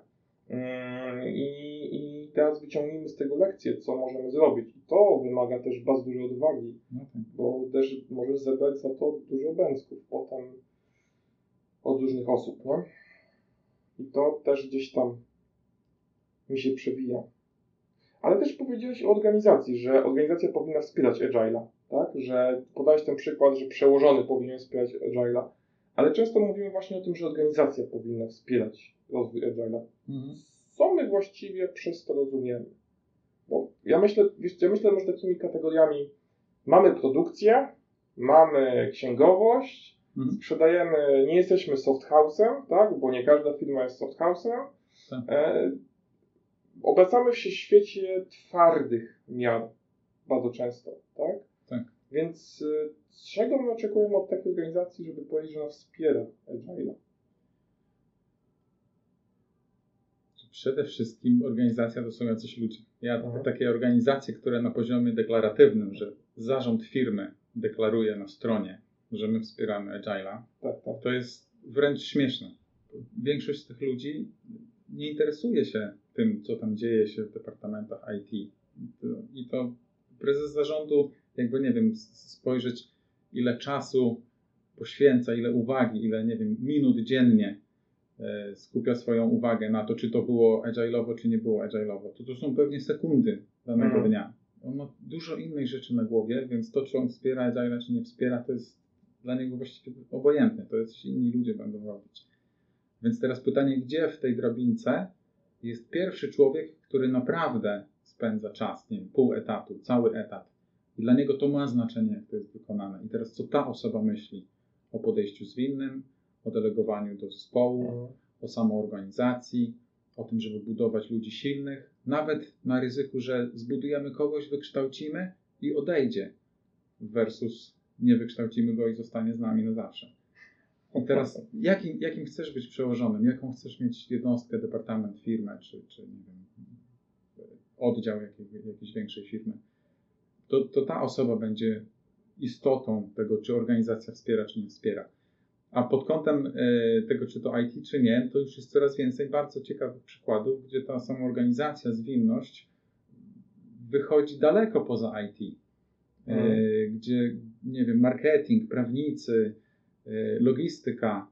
I teraz wyciągnijmy z tego lekcję, co możemy zrobić. I to wymaga też bardzo dużo odwagi, bo też możesz zebrać za to dużo bęcków potem od różnych osób, nie? I to też gdzieś tam mi się przewija. Ale też powiedziałeś o organizacji, że organizacja powinna wspierać Agile'a, tak? Że podałeś ten przykład, że przełożony powinien wspierać Agile'a, ale często mówimy właśnie o tym, że organizacja powinna wspierać rozwój Agile'a. Co my właściwie przez to rozumiemy? Bo ja myślę może takimi kategoriami: mamy produkcję, mamy księgowość, sprzedajemy, nie jesteśmy soft house'em, tak? Bo nie każda firma jest soft house'em. Tak. Obracamy się w świecie twardych miar bardzo często, tak? Tak. Więc czego my oczekujemy od takiej organizacji, żeby powiedzieć, że ona wspiera Agile'a? Przede wszystkim organizacja to są jacyś ludzie. Takie organizacje, które na poziomie deklaratywnym, że zarząd firmy deklaruje na stronie, że my wspieramy Agile'a, to jest wręcz śmieszne. Większość z tych ludzi nie interesuje się tym, co tam dzieje się w departamentach IT. I to prezes zarządu, jakby nie wiem, spojrzeć, ile czasu poświęca, ile uwagi, ile, nie wiem, minut dziennie skupia swoją uwagę na to, czy to było agile'owo, czy nie było agile'owo. To są pewnie sekundy danego dnia. On ma dużo innych rzeczy na głowie, więc to, czy on wspiera Agile'a, czy nie wspiera, to jest dla niego właściwie obojętne. To jest, inni ludzie będą robić. Więc teraz pytanie, gdzie w tej drabince jest pierwszy człowiek, który naprawdę spędza czas, nie wiem, pół etatu, cały etat. I dla niego to ma znaczenie, jak to jest wykonane. I teraz co ta osoba myśli o podejściu zwinnym, o delegowaniu do zespołu, o samoorganizacji, o tym, żeby budować ludzi silnych, nawet na ryzyku, że zbudujemy kogoś, wykształcimy i odejdzie, versus nie wykształcimy go i zostanie z nami na zawsze. I teraz jakim chcesz być przełożonym? Jaką chcesz mieć jednostkę, departament, firmę, czy nie wiem, oddział jakiejś większej firmy? To ta osoba będzie istotą tego, czy organizacja wspiera, czy nie wspiera. A pod kątem tego, czy to IT, czy nie, to już jest coraz więcej bardzo ciekawych przykładów, gdzie ta samoorganizacja, zwinność wychodzi daleko poza IT. Gdzie, nie wiem, marketing, prawnicy, logistyka,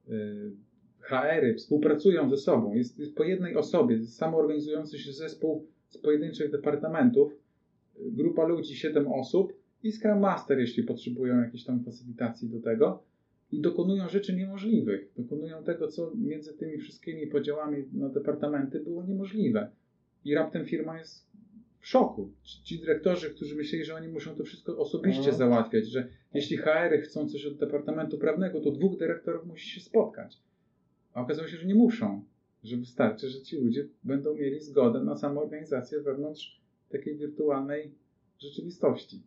HR-y współpracują ze sobą. Jest po jednej osobie, samoorganizujący się zespół z pojedynczych departamentów, grupa ludzi, 7 osób i Scrum Master, jeśli potrzebują jakiejś tam facylitacji do tego, i dokonują rzeczy niemożliwych. Dokonują tego, co między tymi wszystkimi podziałami na departamenty było niemożliwe. I raptem firma jest w szoku. Ci dyrektorzy, którzy myśleli, że oni muszą to wszystko osobiście załatwiać, że jeśli HR-y chcą coś od departamentu prawnego, to 2 dyrektorów musi się spotkać. A okazało się, że nie muszą. Że wystarczy, że ci ludzie będą mieli zgodę na samoorganizację wewnątrz takiej wirtualnej rzeczywistości.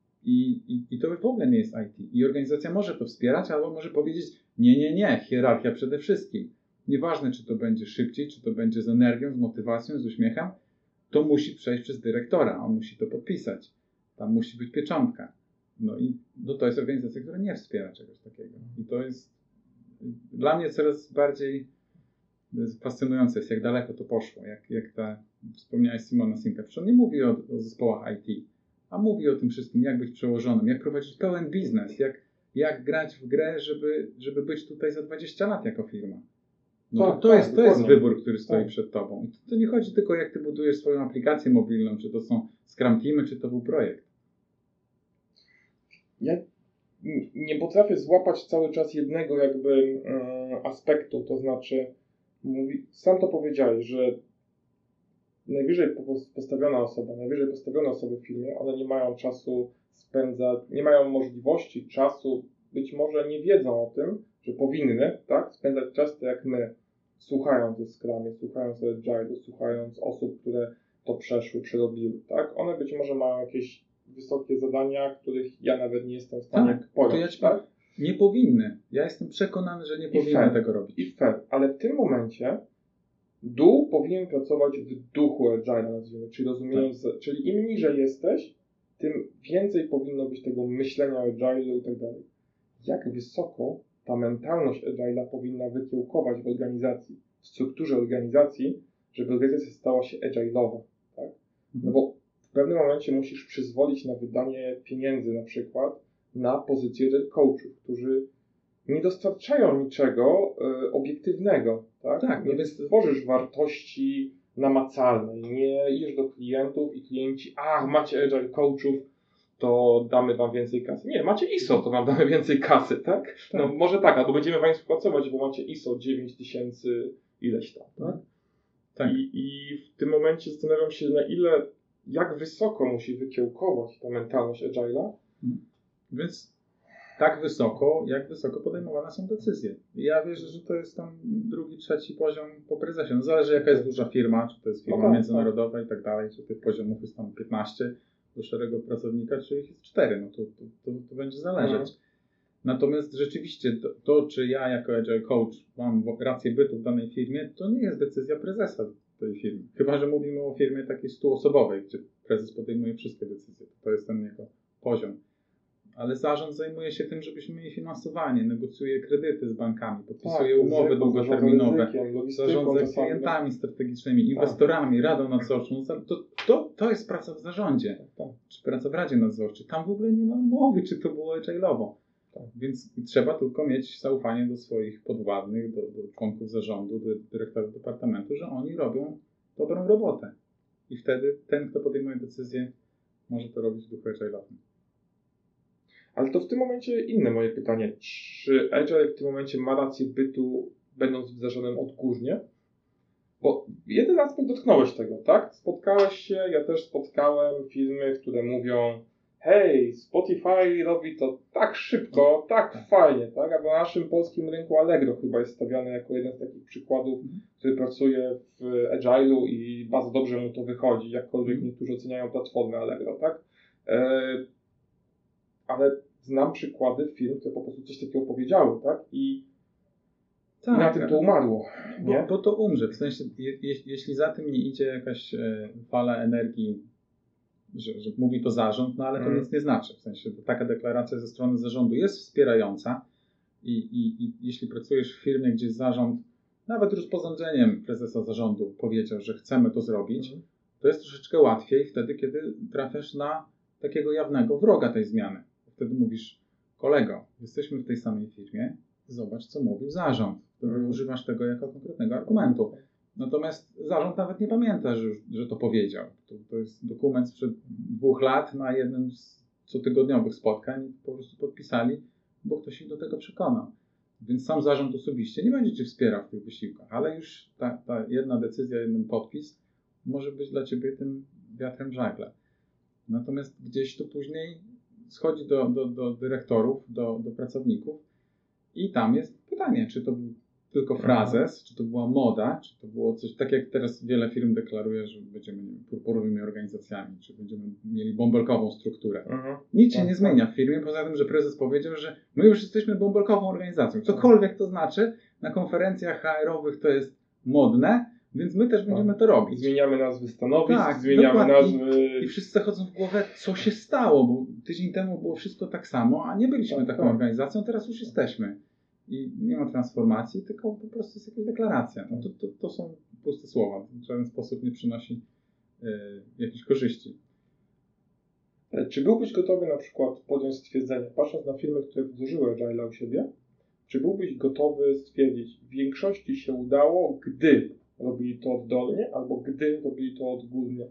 I to już w ogóle nie jest IT. I organizacja może to wspierać, albo może powiedzieć nie, hierarchia przede wszystkim. Nieważne, czy to będzie szybciej, czy to będzie z energią, z motywacją, z uśmiechem, to musi przejść przez dyrektora, on musi to podpisać. Tam musi być pieczątka. No i to jest organizacja, która nie wspiera czegoś takiego. I to jest dla mnie coraz bardziej fascynujące jest, jak daleko to poszło. Jak wspomniałeś Simona Sinka. Przecież on nie mówi o zespołach IT, a mówi o tym wszystkim, jak być przełożonym, jak prowadzić pełen biznes, jak grać w grę, żeby być tutaj za 20 lat jako firma. No to jest wybór, który stoi przed tobą. I to nie chodzi tylko, jak ty budujesz swoją aplikację mobilną, czy to są Scrum Teamy, czy to był projekt. Ja nie potrafię złapać cały czas jednego jakby aspektu, to znaczy sam to powiedziałeś, że najwyżej postawione osoby w firmie, one nie mają czasu spędzać, nie mają możliwości, czasu, być może nie wiedzą o tym, że powinny, tak, spędzać czas tak jak my, słuchając o Scrumie, słuchając o Agile'u, słuchając osób, które to przeszły, przerobiły, tak? One być może mają jakieś wysokie zadania, których ja nawet nie jestem w stanie pojąć, tak? Nie powinny. Ja jestem przekonany, że nie powinny tego robić. I fair, ale w tym momencie Dół powinien pracować w duchu Agile, nazwijmy, czyli rozumiejąc, czyli im niżej jesteś, tym więcej powinno być tego myślenia o Agile'u i tak dalej. Jak wysoko ta mentalność Agile'a powinna wykiełkować w organizacji, w strukturze organizacji, żeby organizacja stała się Agile'owa, tak? No bo w pewnym momencie musisz przyzwolić na wydanie pieniędzy na przykład na pozycję Agile coachów, którzy nie dostarczają niczego obiektywnego, tak? Tak, Nie tworzysz wartości namacalnej, nie idziesz do klientów i klienci, macie Agile coachów, to damy wam więcej kasy. Nie, macie ISO, to wam damy więcej kasy, tak? No może tak, albo będziemy wam współpracować, bo macie ISO 9000 ileś tam, tak? Tak. I w tym momencie zastanawiam się, jak wysoko musi wykiełkować ta mentalność Agile'a. Więc tak wysoko, jak wysoko podejmowane są decyzje. I ja wierzę, że to jest tam drugi, trzeci poziom po prezesie. No zależy jaka jest duża firma, czy to jest firma międzynarodowa i tak dalej, czy tych poziomów jest tam 15 do szeregu pracownika, czy ich jest 4, no to będzie zależeć. Natomiast rzeczywiście to, czy ja jako Agile Coach mam rację bytu w danej firmie, to nie jest decyzja prezesa tej firmy. Chyba że mówimy o firmie takiej 100-osobowej, gdzie prezes podejmuje wszystkie decyzje. To jest ten jego poziom. Ale zarząd zajmuje się tym, żebyśmy mieli finansowanie, negocjuje kredyty z bankami, podpisuje umowy długoterminowe, zarządza klientami strategicznymi, inwestorami, radą nadzorczą. To jest praca w zarządzie, czy praca w Radzie Nadzorczej. Tam w ogóle nie ma mowy, czy to było agile'owo. Więc trzeba tylko mieć zaufanie do swoich podwładnych, do członków zarządu, do dyrektorów departamentu, że oni robią dobrą robotę. I wtedy ten, kto podejmuje decyzję, może to robić w duchu agile'owym. Ale to w tym momencie inne moje pytanie. Czy Agile w tym momencie ma rację bytu, będąc wdrażanym odgórnie? Bo jeden aspekt dotknąłeś tego, tak? Spotkałeś się, ja też spotkałem firmy, które mówią: hej, Spotify robi to tak szybko, tak fajnie, tak? A na naszym polskim rynku Allegro chyba jest stawiany jako jeden z takich przykładów, który pracuje w Agile'u i bardzo dobrze mu to wychodzi, jakkolwiek niektórzy oceniają platformę Allegro, tak? Ale znam przykłady firm, które po prostu coś takiego powiedziały, tak? I na tym to umarło. Nie? Bo to umrze. W sensie, jeśli za tym nie idzie jakaś fala energii, że mówi to zarząd, no ale to nic nie znaczy. W sensie, taka deklaracja ze strony zarządu jest wspierająca i jeśli pracujesz w firmie, gdzie zarząd, nawet rozporządzeniem prezesa zarządu powiedział, że chcemy to zrobić, to jest troszeczkę łatwiej wtedy, kiedy trafiasz na takiego jawnego wroga tej zmiany. Wtedy mówisz: kolego, jesteśmy w tej samej firmie, zobacz, co mówił zarząd. Wtedy używasz tego jako konkretnego argumentu. Natomiast zarząd nawet nie pamięta, że to powiedział. To jest dokument sprzed 2 lat na jednym z cotygodniowych spotkań i po prostu podpisali, bo ktoś ich do tego przekonał. Więc sam zarząd osobiście nie będzie cię wspierał w tych wysiłkach, ale już ta jedna decyzja, jeden podpis może być dla ciebie tym wiatrem w żagle. Natomiast gdzieś to później schodzi do dyrektorów, do pracowników i tam jest pytanie, czy to był tylko frazes, czy to była moda, czy to było coś, tak jak teraz wiele firm deklaruje, że będziemy purpurowymi organizacjami, czy będziemy mieli bąbelkową strukturę. Nic się nie zmienia w firmie, poza tym, że prezes powiedział, że my już jesteśmy bąbelkową organizacją. Cokolwiek to znaczy, na konferencjach HR-owych to jest modne, więc my też będziemy to robić. Zmieniamy nazwy stanowisk, zmieniamy nazwy... I wszyscy chodzą w głowę, co się stało, bo tydzień temu było wszystko tak samo, a nie byliśmy taką organizacją, teraz już jesteśmy. I nie ma transformacji, tylko po prostu jest jakaś deklaracja. No to są puste słowa. W żaden sposób nie przynosi jakichś korzyści. Czy byłbyś gotowy na przykład podjąć stwierdzenie, patrząc na firmy, które wdrożyły Agile u siebie, czy byłbyś gotowy stwierdzić, w większości się udało, gdy robili to oddolnie, albo gdy robili to odgórnie?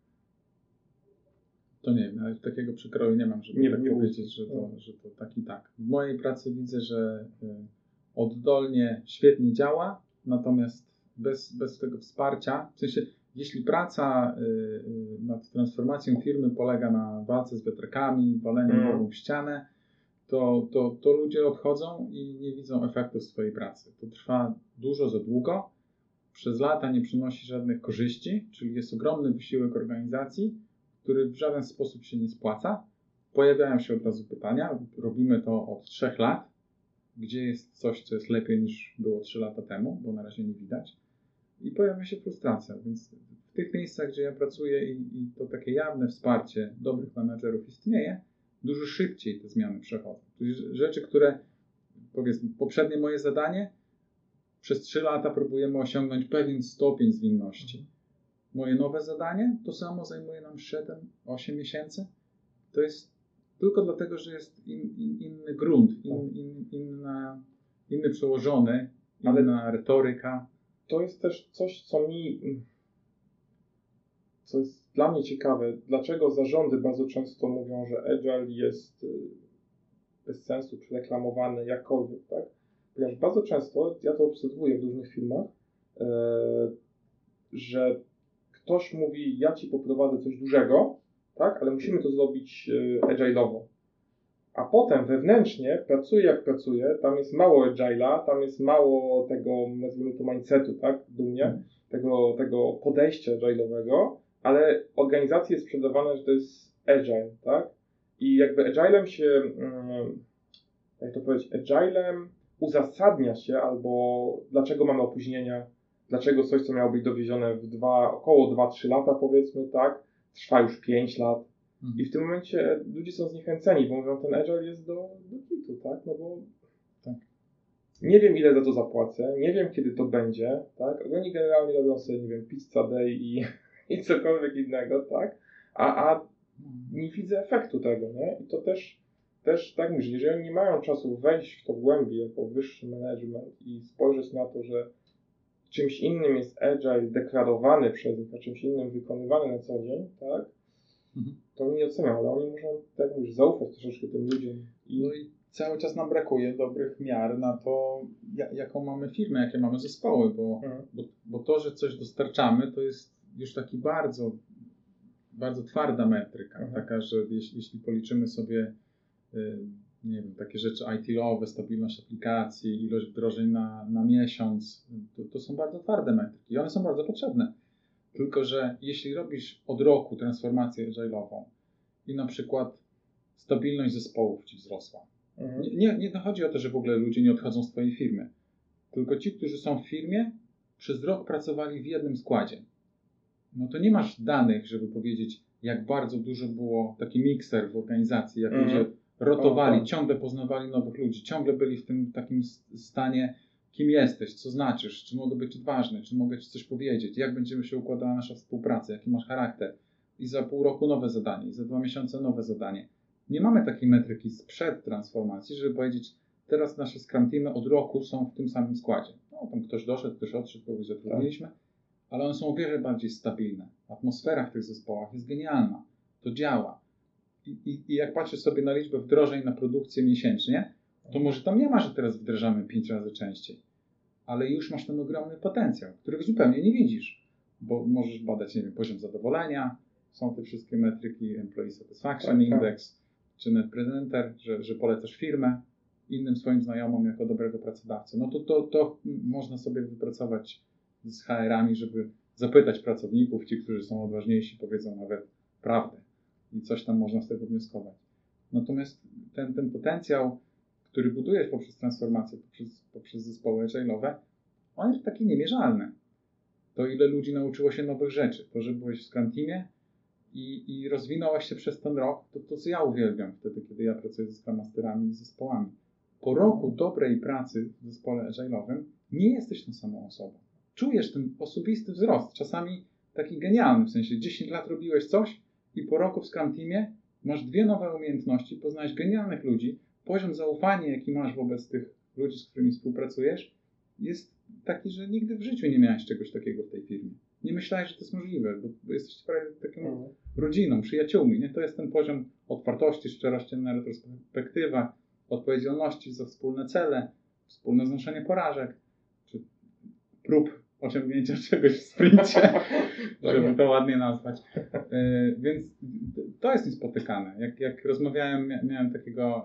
To nie wiem, nawet takiego przekroju nie mam, żeby nie powiedzieć, że to tak i tak. W mojej pracy widzę, że oddolnie świetnie działa, natomiast bez tego wsparcia, w sensie jeśli praca nad transformacją firmy polega na walce z wiatrakami, waleniem głową w ścianę, to ludzie odchodzą i nie widzą efektów swojej pracy. To trwa dużo za długo, przez lata nie przynosi żadnych korzyści, czyli jest ogromny wysiłek organizacji, który w żaden sposób się nie spłaca. Pojawiają się od razu pytania, robimy to od 3 lat, gdzie jest coś, co jest lepiej niż było 3 lata temu, bo na razie nie widać. i pojawia się frustracja. Więc w tych miejscach, gdzie ja pracuję i to takie jawne wsparcie dobrych menadżerów istnieje, dużo szybciej te zmiany przechodzą. Czyli rzeczy, które, powiedzmy, poprzednie moje zadanie, przez 3 lata próbujemy osiągnąć pewien stopień zwinności. Moje nowe zadanie, to samo zajmuje nam 7-8 miesięcy. To jest tylko dlatego, że jest inny grunt, inny przełożony, inna retoryka. To jest też coś, co jest dla mnie ciekawe. Dlaczego zarządy bardzo często mówią, że Agile jest bez sensu, czy reklamowany jakkolwiek, tak? Ponieważ bardzo często, ja to obserwuję w różnych firmach, że ktoś mówi, ja ci poprowadzę coś dużego, tak? Ale musimy to zrobić agile'owo. A potem wewnętrznie pracuje jak pracuje, tam jest mało agile'a, tam jest mało tego, nazwijmy to mindsetu, tak? Dumnie, tego podejścia agile'owego, ale organizacji jest sprzedawane, że to jest agile, tak? I jakby agilem się, jak to powiedzieć, agilem uzasadnia się, albo dlaczego mamy opóźnienia, dlaczego coś, co miało być dowiezione w około 2-3 lata, powiedzmy, tak, trwa już 5 lat. I w tym momencie ludzie są zniechęceni, bo mówią, ten agile jest do kitu, tak, no bo tak. Nie wiem, ile za to zapłacę, nie wiem, kiedy to będzie, tak, oni generalnie robią sobie, nie wiem, pizza day i cokolwiek innego, tak, a nie widzę efektu tego, nie, i to też tak myślę, jeżeli oni nie mają czasu wejść w to głębiej jako wyższy management i spojrzeć na to, że czymś innym jest agile deklarowany przez nich, a czymś innym wykonywany na co dzień, tak, to oni nie oceniają, ale oni muszą, tak mówisz, zaufać troszeczkę tym ludziom. No i cały czas nam brakuje dobrych miar na to, jaką mamy firmę, jakie mamy zespoły, bo to, że coś dostarczamy, to jest już taki bardzo, bardzo twarda metryka, taka, że jeśli policzymy sobie nie wiem, takie rzeczy IT-owe, stabilność aplikacji, ilość wdrożeń na miesiąc, to są bardzo twarde metryki i one są bardzo potrzebne. Tylko że jeśli robisz od roku transformację agile'ową i na przykład stabilność zespołów ci wzrosła. Nie chodzi o to, że w ogóle ludzie nie odchodzą z twojej firmy. Tylko ci, którzy są w firmie, przez rok pracowali w jednym składzie. No to nie masz danych, żeby powiedzieć, jak bardzo dużo było taki mikser w organizacji, jak ludzie rotowali, ciągle poznawali nowych ludzi, ciągle byli w tym takim stanie, kim jesteś, co znaczysz, czy mogę być odważny, czy mogę ci coś powiedzieć, jak będziemy się układała nasza współpraca, jaki masz charakter. I za pół roku nowe zadanie, i za 2 miesiące nowe zadanie. Nie mamy takiej metryki sprzed transformacji, żeby powiedzieć, teraz nasze Scrum Teamy od roku są w tym samym składzie. No, tam ktoś doszedł, ktoś odszedł, kogoś zatrudniliśmy, ale one są o wiele bardziej stabilne. Atmosfera w tych zespołach jest genialna. To działa. I jak patrzysz sobie na liczbę wdrożeń na produkcję miesięcznie, to może tam nie ma, że teraz wdrażamy 5 razy częściej. Ale już masz ten ogromny potencjał, których zupełnie nie widzisz. Bo możesz badać, nie wiem, poziom zadowolenia, są te wszystkie metryki Employee Satisfaction Index, czy Net Presenter, że polecasz firmę innym swoim znajomym jako dobrego pracodawcę. No to można sobie wypracować z HR-ami, żeby zapytać pracowników, ci, którzy są odważniejsi, powiedzą nawet prawdę i coś tam można z tego wnioskować. Natomiast ten potencjał, który budujesz poprzez transformację, poprzez zespoły agile'owe, on jest taki niemierzalny. To ile ludzi nauczyło się nowych rzeczy, to, że byłeś w Scrum Teamie i rozwinąłeś się przez ten rok, to co ja uwielbiam wtedy, kiedy ja pracuję ze Scrum Masterami i zespołami. Po roku dobrej pracy w zespole agile'owym nie jesteś tą samą osobą. Czujesz ten osobisty wzrost, czasami taki genialny, w sensie 10 lat robiłeś coś i po roku w Scrum Teamie masz 2 nowe umiejętności, poznałeś genialnych ludzi, poziom zaufania, jaki masz wobec tych ludzi, z którymi współpracujesz, jest taki, że nigdy w życiu nie miałeś czegoś takiego w tej firmie. Nie myślałeś, że to jest możliwe, bo jesteś prawie taką rodziną, przyjaciółmi. Nie? To jest ten poziom otwartości, szczerości na retrospektywa, odpowiedzialności za wspólne cele, wspólne znoszenie porażek, czy prób osiągnięcia czegoś w sprincie, żeby to ładnie nazwać. Więc to jest niespotykane. Jak rozmawiałem, miałem takiego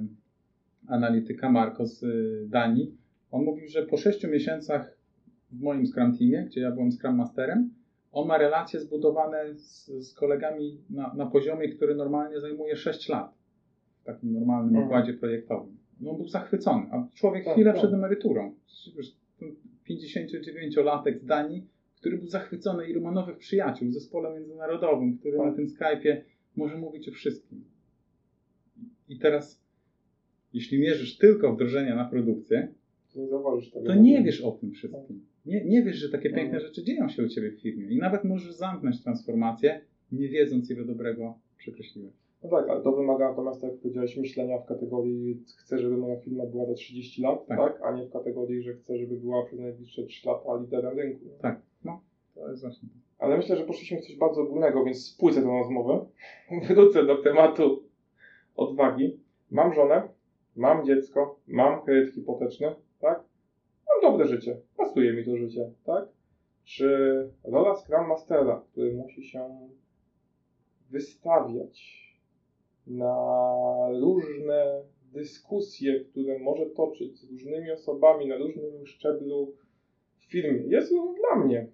analityka Marko z Danii. On mówił, że po 6 miesiącach w moim Scrum Teamie, gdzie ja byłem Scrum Masterem, on ma relacje zbudowane z kolegami na poziomie, który normalnie zajmuje 6 lat w takim normalnym układzie projektowym. No, on był zachwycony, a człowiek chwilę przed emeryturą. 59-latek z Danii, który był zachwycony, ilu ma nowych przyjaciół w zespole międzynarodowym, który na tym Skype'ie może mówić o wszystkim. I teraz, jeśli mierzysz tylko wdrożenia na produkcję, to nie wiesz o tym wszystkim. Nie wiesz, że takie piękne rzeczy dzieją się u Ciebie w firmie. I nawet możesz zamknąć transformację, nie wiedząc, ile dobrego przekreśliłeś. No tak, ale to wymaga natomiast, tak jak powiedziałeś, myślenia w kategorii chcę, żeby moja firma była za 30 lat, tak? A nie w kategorii, że chcę, żeby była przez najbliższe 3 lata liderem rynku. Nie? Tak, no, to jest właśnie. Ale myślę, że poszliśmy w coś bardzo ogólnego, więc spłycę tę rozmowę. Wrócę do tematu odwagi. Mam żonę, mam dziecko, mam kredyt hipoteczny, tak? Mam dobre życie, pasuje mi to życie, tak? Czy rola Scrum Mastera, który musi się wystawiać na różne dyskusje, które może toczyć z różnymi osobami na różnym szczeblu w firmie, jest dla mnie.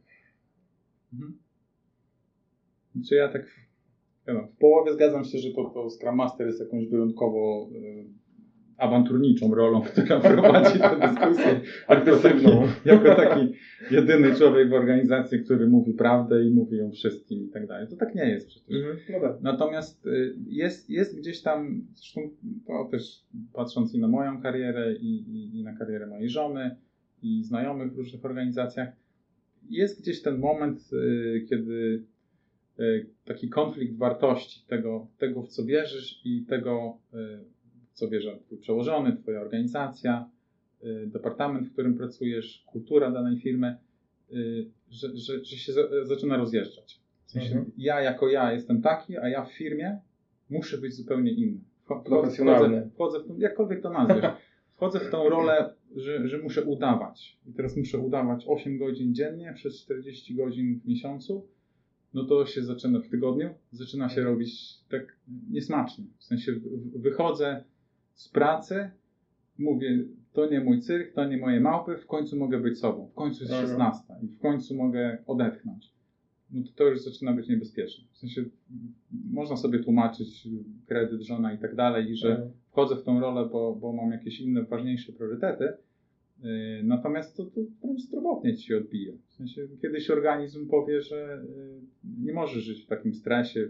Znaczy ja tak w połowie zgadzam się, że to Scrum Master jest jakąś wyjątkowo awanturniczą rolą, która prowadzi tę dyskusję agresywną. Jako taki jedyny człowiek w organizacji, który mówi prawdę i mówi ją wszystkim i tak dalej. To tak nie jest przecież. No tak. Natomiast jest gdzieś tam, zresztą to też patrząc i na moją karierę i na karierę mojej żony i znajomych w różnych organizacjach, jest gdzieś ten moment, kiedy taki konflikt wartości tego w co wierzysz i tego, w co wierzy twój przełożony, twoja organizacja, departament, w którym pracujesz, kultura danej firmy, że się zaczyna rozjeżdżać. W sensie ja jako ja jestem taki, a ja w firmie muszę być zupełnie inny. Profesjonalny. Wchodzę jakkolwiek to nazwiesz. Wchodzę w tą rolę, że muszę udawać. I teraz muszę udawać 8 godzin dziennie przez 40 godzin w miesiącu. No to się zaczyna w tygodniu, zaczyna się robić tak niesmacznie. W sensie wychodzę z pracy, mówię, to nie mój cyrk, to nie moje małpy, w końcu mogę być sobą. W końcu jest 16 i w końcu mogę odetchnąć. No to już zaczyna być niebezpieczne. W sensie można sobie tłumaczyć kredyt, żona i tak dalej, i że wchodzę w tą rolę, bo mam jakieś inne, ważniejsze priorytety. Natomiast to wręcz zdrowotnie ci się odbije. W sensie kiedyś organizm powie, że nie możesz żyć w takim stresie,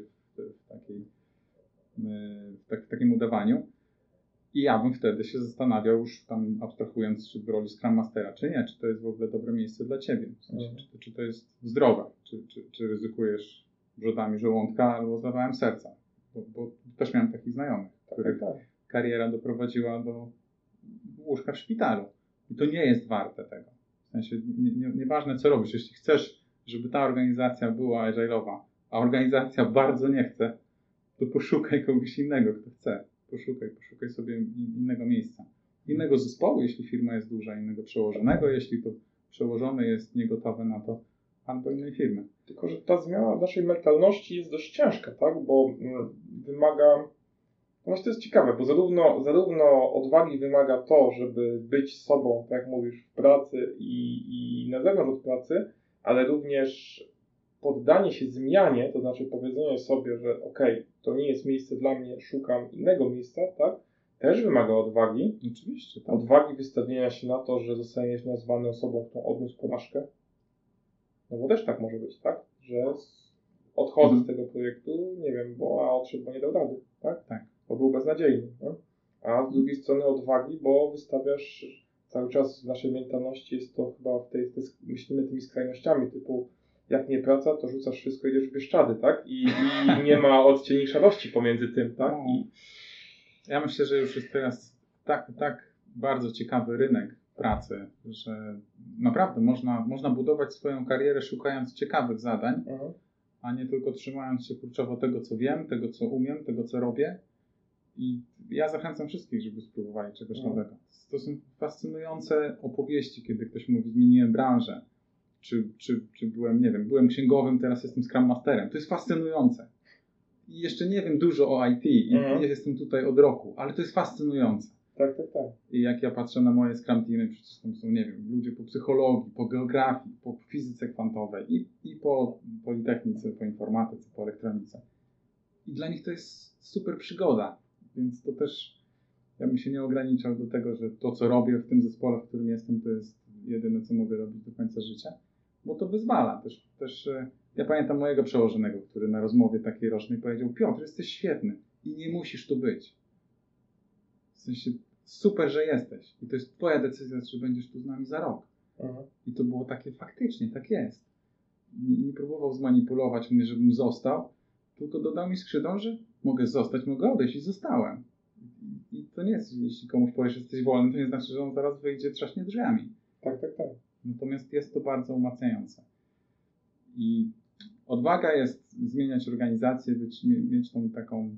w takim udawaniu. I ja bym wtedy się zastanawiał, już tam abstrahując, czy w roli Scrum Mastera, czy nie, czy to jest w ogóle dobre miejsce dla ciebie. W sensie, czy to jest zdrowe, czy ryzykujesz wrzodami żołądka albo zawałem serca. Bo też miałem takich znajomych, których kariera doprowadziła do łóżka w szpitalu. I to nie jest warte tego. W sensie nieważne co robisz, jeśli chcesz, żeby ta organizacja była agile'owa, a organizacja bardzo nie chce, to poszukaj kogoś innego, kto chce. Poszukaj sobie innego miejsca. Innego zespołu, jeśli firma jest duża, innego przełożonego, jeśli to przełożony jest niegotowy na to, albo innej firmy. Tylko, że ta zmiana w naszej mentalności jest dość ciężka, tak? Bo wymaga... Właśnie to jest ciekawe, bo zarówno odwagi wymaga to, żeby być sobą, tak jak mówisz, w pracy i na zewnątrz od pracy, ale również poddanie się zmianie, to znaczy powiedzenie sobie, że okej, to nie jest miejsce dla mnie, szukam innego miejsca, tak? Też wymaga odwagi. Oczywiście. Tak. Odwagi wystawienia się na to, że zostaniesz nazwany osobą, którą odniósł porażkę. No bo też tak może być, tak? Że odchodzę z tego projektu, nie wiem, odszedł, bo nie dał rady, tak? Tak. Bo był beznadziejny. No? A z drugiej strony odwagi, bo wystawiasz cały czas w naszej mentalności, jest to chyba myślimy tymi skrajnościami, typu jak nie praca, to rzucasz wszystko i idziesz w Bieszczady, tak? I nie ma odcieni szarości pomiędzy tym, tak? Ja myślę, że już jest teraz tak bardzo ciekawy rynek pracy, że naprawdę można budować swoją karierę szukając ciekawych zadań, a nie tylko trzymając się kurczowo tego, co wiem, tego, co umiem, tego, co robię. I ja zachęcam wszystkich, żeby spróbowali czegoś nowego. To są fascynujące opowieści, kiedy ktoś mówi, zmieniłem branżę, czy byłem księgowym, teraz jestem Scrum Masterem. To jest fascynujące. I jeszcze nie wiem dużo o IT i jestem tutaj od roku, ale to jest fascynujące. Tak. I jak ja patrzę na moje Scrum teamy, przecież tam są, nie wiem, ludzie po psychologii, po geografii, po fizyce kwantowej i po politechnice, po informatyce, po elektronice. I dla nich to jest super przygoda. Więc to też, ja bym się nie ograniczał do tego, że to, co robię w tym zespole, w którym jestem, to jest jedyne, co mogę robić do końca życia, bo to wyzwala. Też ja pamiętam mojego przełożonego, który na rozmowie takiej rocznej powiedział: Piotr, jesteś świetny i nie musisz tu być. W sensie super, że jesteś i to jest twoja decyzja, czy będziesz tu z nami za rok. I to było takie, faktycznie, tak jest. Nie próbował zmanipulować mnie, żebym został, tylko dodał mi skrzydeł, że mogę zostać, mogę odejść i zostałem. I to nie jest, jeśli komuś powiesz, że jesteś wolny, to nie znaczy, że on zaraz wyjdzie, trzaśnie drzwiami. Tak. Natomiast jest to bardzo umacniające. I odwaga jest zmieniać organizację, mieć tą taką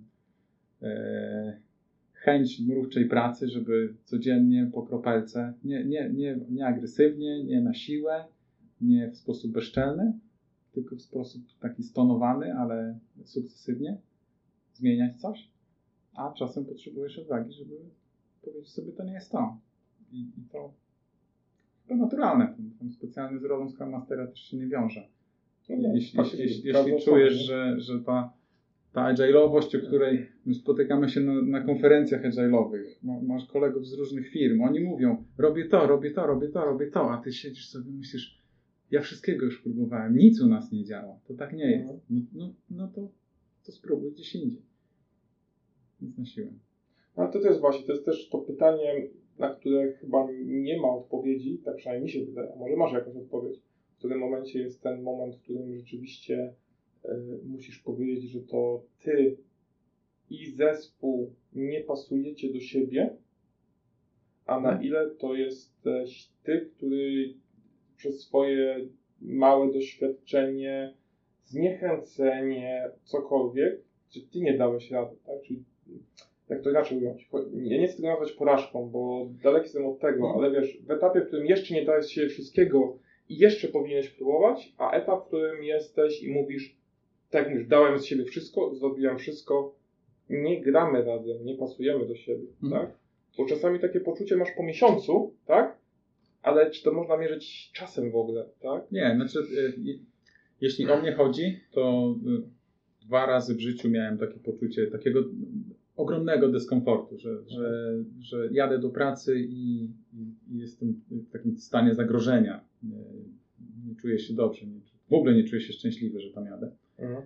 chęć mrówczej pracy, żeby codziennie po kropelce, nie agresywnie, nie na siłę, nie w sposób bezczelny, tylko w sposób taki stonowany, ale sukcesywnie zmieniać coś, a czasem potrzebujesz odwagi, żeby powiedzieć sobie, to nie jest to. I to naturalne. Tam specjalnie z rolą Scrum Mastera też się nie wiąże. Jeśli czujesz, że ta agile'owość, o której spotykamy się na konferencjach agile'owych, masz kolegów z różnych firm, oni mówią, robię to, a ty siedzisz sobie i myślisz, ja wszystkiego już próbowałem, nic u nas nie działa, to tak nie jest. No to spróbuj gdzieś indziej. Nic na siłę. Ale to jest właśnie, to jest też to pytanie, na które chyba nie ma odpowiedzi, tak przynajmniej mi się wydaje, może masz jakąś odpowiedź, w którym momencie jest ten moment, w którym rzeczywiście musisz powiedzieć, że to ty i zespół nie pasujecie do siebie, a na ile to jesteś ty, który przez swoje małe doświadczenie, zniechęcenie, cokolwiek, że ty nie dałeś rady, tak? Czyli jak to inaczej ująć? Ja nie chcę tego nazwać porażką, bo daleki jestem od tego, ale wiesz, w etapie, w którym jeszcze nie dałeś się wszystkiego i jeszcze powinieneś próbować, a etap, w którym jesteś i mówisz, tak mówisz, dałem z siebie wszystko, zrobiłem wszystko, nie gramy razem, nie pasujemy do siebie, tak? Bo czasami takie poczucie masz po miesiącu, tak? Ale czy to można mierzyć czasem w ogóle, tak? Nie, znaczy jeśli o mnie chodzi, to 2 razy w życiu miałem takie poczucie takiego ogromnego dyskomfortu, że jadę do pracy i jestem w takim stanie zagrożenia. Nie czuję się dobrze, w ogóle nie czuję się szczęśliwy, że tam jadę.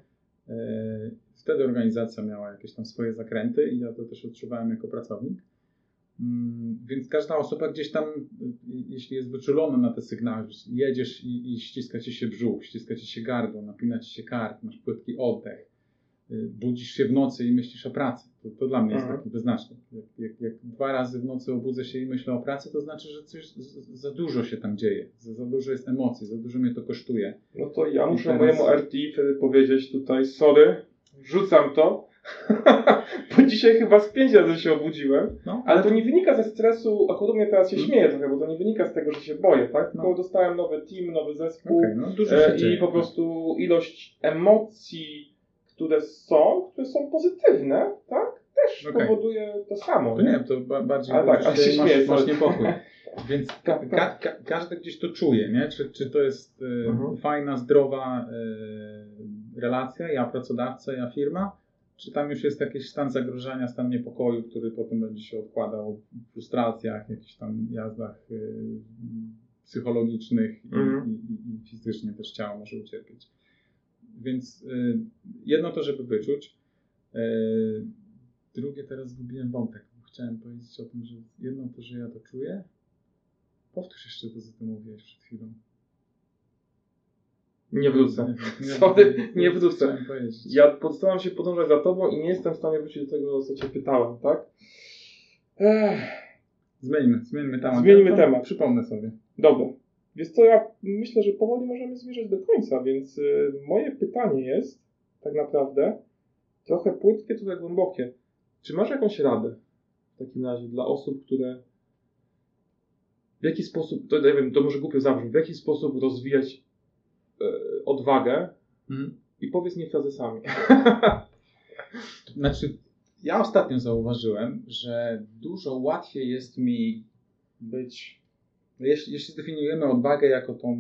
Wtedy organizacja miała jakieś tam swoje zakręty i ja to też odczuwałem jako pracownik. Więc każda osoba gdzieś tam, jeśli jest wyczulona na te sygnały, jedziesz i ściska ci się brzuch, ściska ci się gardło, napina ci się kark, masz płytki oddech, budzisz się w nocy i myślisz o pracy. To dla mnie jest taki wyznacznik. Jak 2 razy w nocy obudzę się i myślę o pracy, to znaczy, że coś za dużo się tam dzieje, za dużo jest emocji, za dużo mnie to kosztuje. No to ja muszę mojemu RTI wtedy powiedzieć tutaj, sorry, wrzucam to, bo dzisiaj chyba z 5 razy się obudziłem, ale to nie wynika ze stresu, akurat mnie teraz się śmieję trochę, bo to nie wynika z tego, że się boję, tak? Tylko dostałem nowy team, nowy zespół i po prostu ilość emocji, które są pozytywne, tak? Też powoduje to samo. To nie, to bardziej masz niepokój. Więc każdy gdzieś to czuje, nie? Czy to jest fajna, zdrowa relacja, ja pracodawca, ja firma, czy tam już jest jakiś stan zagrożenia, stan niepokoju, który potem będzie się odkładał w frustracjach, jakichś tam jazdach psychologicznych i fizycznie też ciało może ucierpieć. Więc jedno to, żeby wyczuć. Drugie, teraz zgubiłem wątek. Chciałem powiedzieć o tym, że jedno to, że ja to czuję. Powtórz jeszcze to, co ty mówiłeś przed chwilą. Nie wrócę. Nie wrócę. Ja postaram się podążać za tobą i nie jestem w stanie wrócić do tego, co cię pytałem, tak? Zmieńmy temat. Zmieńmy temat. Przypomnę sobie. Dobra. Więc to ja myślę, że powoli możemy zmierzać do końca, więc moje pytanie jest tak naprawdę trochę płytkie, trochę głębokie. Czy masz jakąś radę w takim razie dla osób, które w jaki sposób, to nie wiem, to może głupio zabrzmi, w jaki sposób rozwijać odwagę i powiedz nie frazesami. Znaczy, ja ostatnio zauważyłem, że dużo łatwiej jest mi być, jeśli zdefiniujemy odwagę jako tą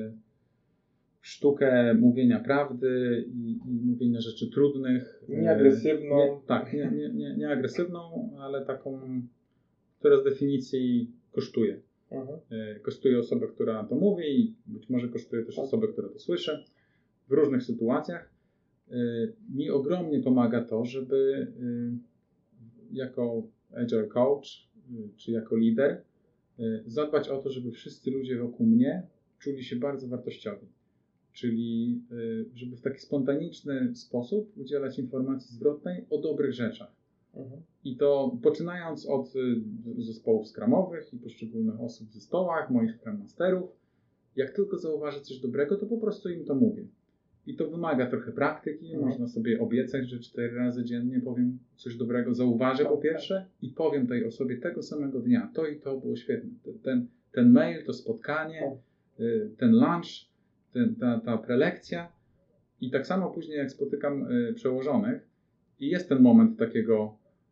sztukę mówienia prawdy i mówienia rzeczy trudnych. Nieagresywną. Nie agresywną, ale taką, która z definicji kosztuje. Kosztuje osobę, która to mówi i być może kosztuje też osobę, która to słyszy w różnych sytuacjach. Mi ogromnie pomaga to, żeby jako agile coach czy jako lider zadbać o to, żeby wszyscy ludzie wokół mnie czuli się bardzo wartościowi. Czyli żeby w taki spontaniczny sposób udzielać informacji zwrotnej o dobrych rzeczach. I to poczynając od zespołów scrumowych i poszczególnych osób w zespołach, moich Scrum Masterów. Jak tylko zauważę coś dobrego, to po prostu im to mówię. I to wymaga trochę praktyki. Można sobie obiecać, że 4 razy dziennie powiem coś dobrego, zauważę po pierwsze i powiem tej osobie tego samego dnia. To i to było świetne. Ten mail, to spotkanie, ten lunch, ta prelekcja. I tak samo później jak spotykam przełożonych i jest ten moment takiego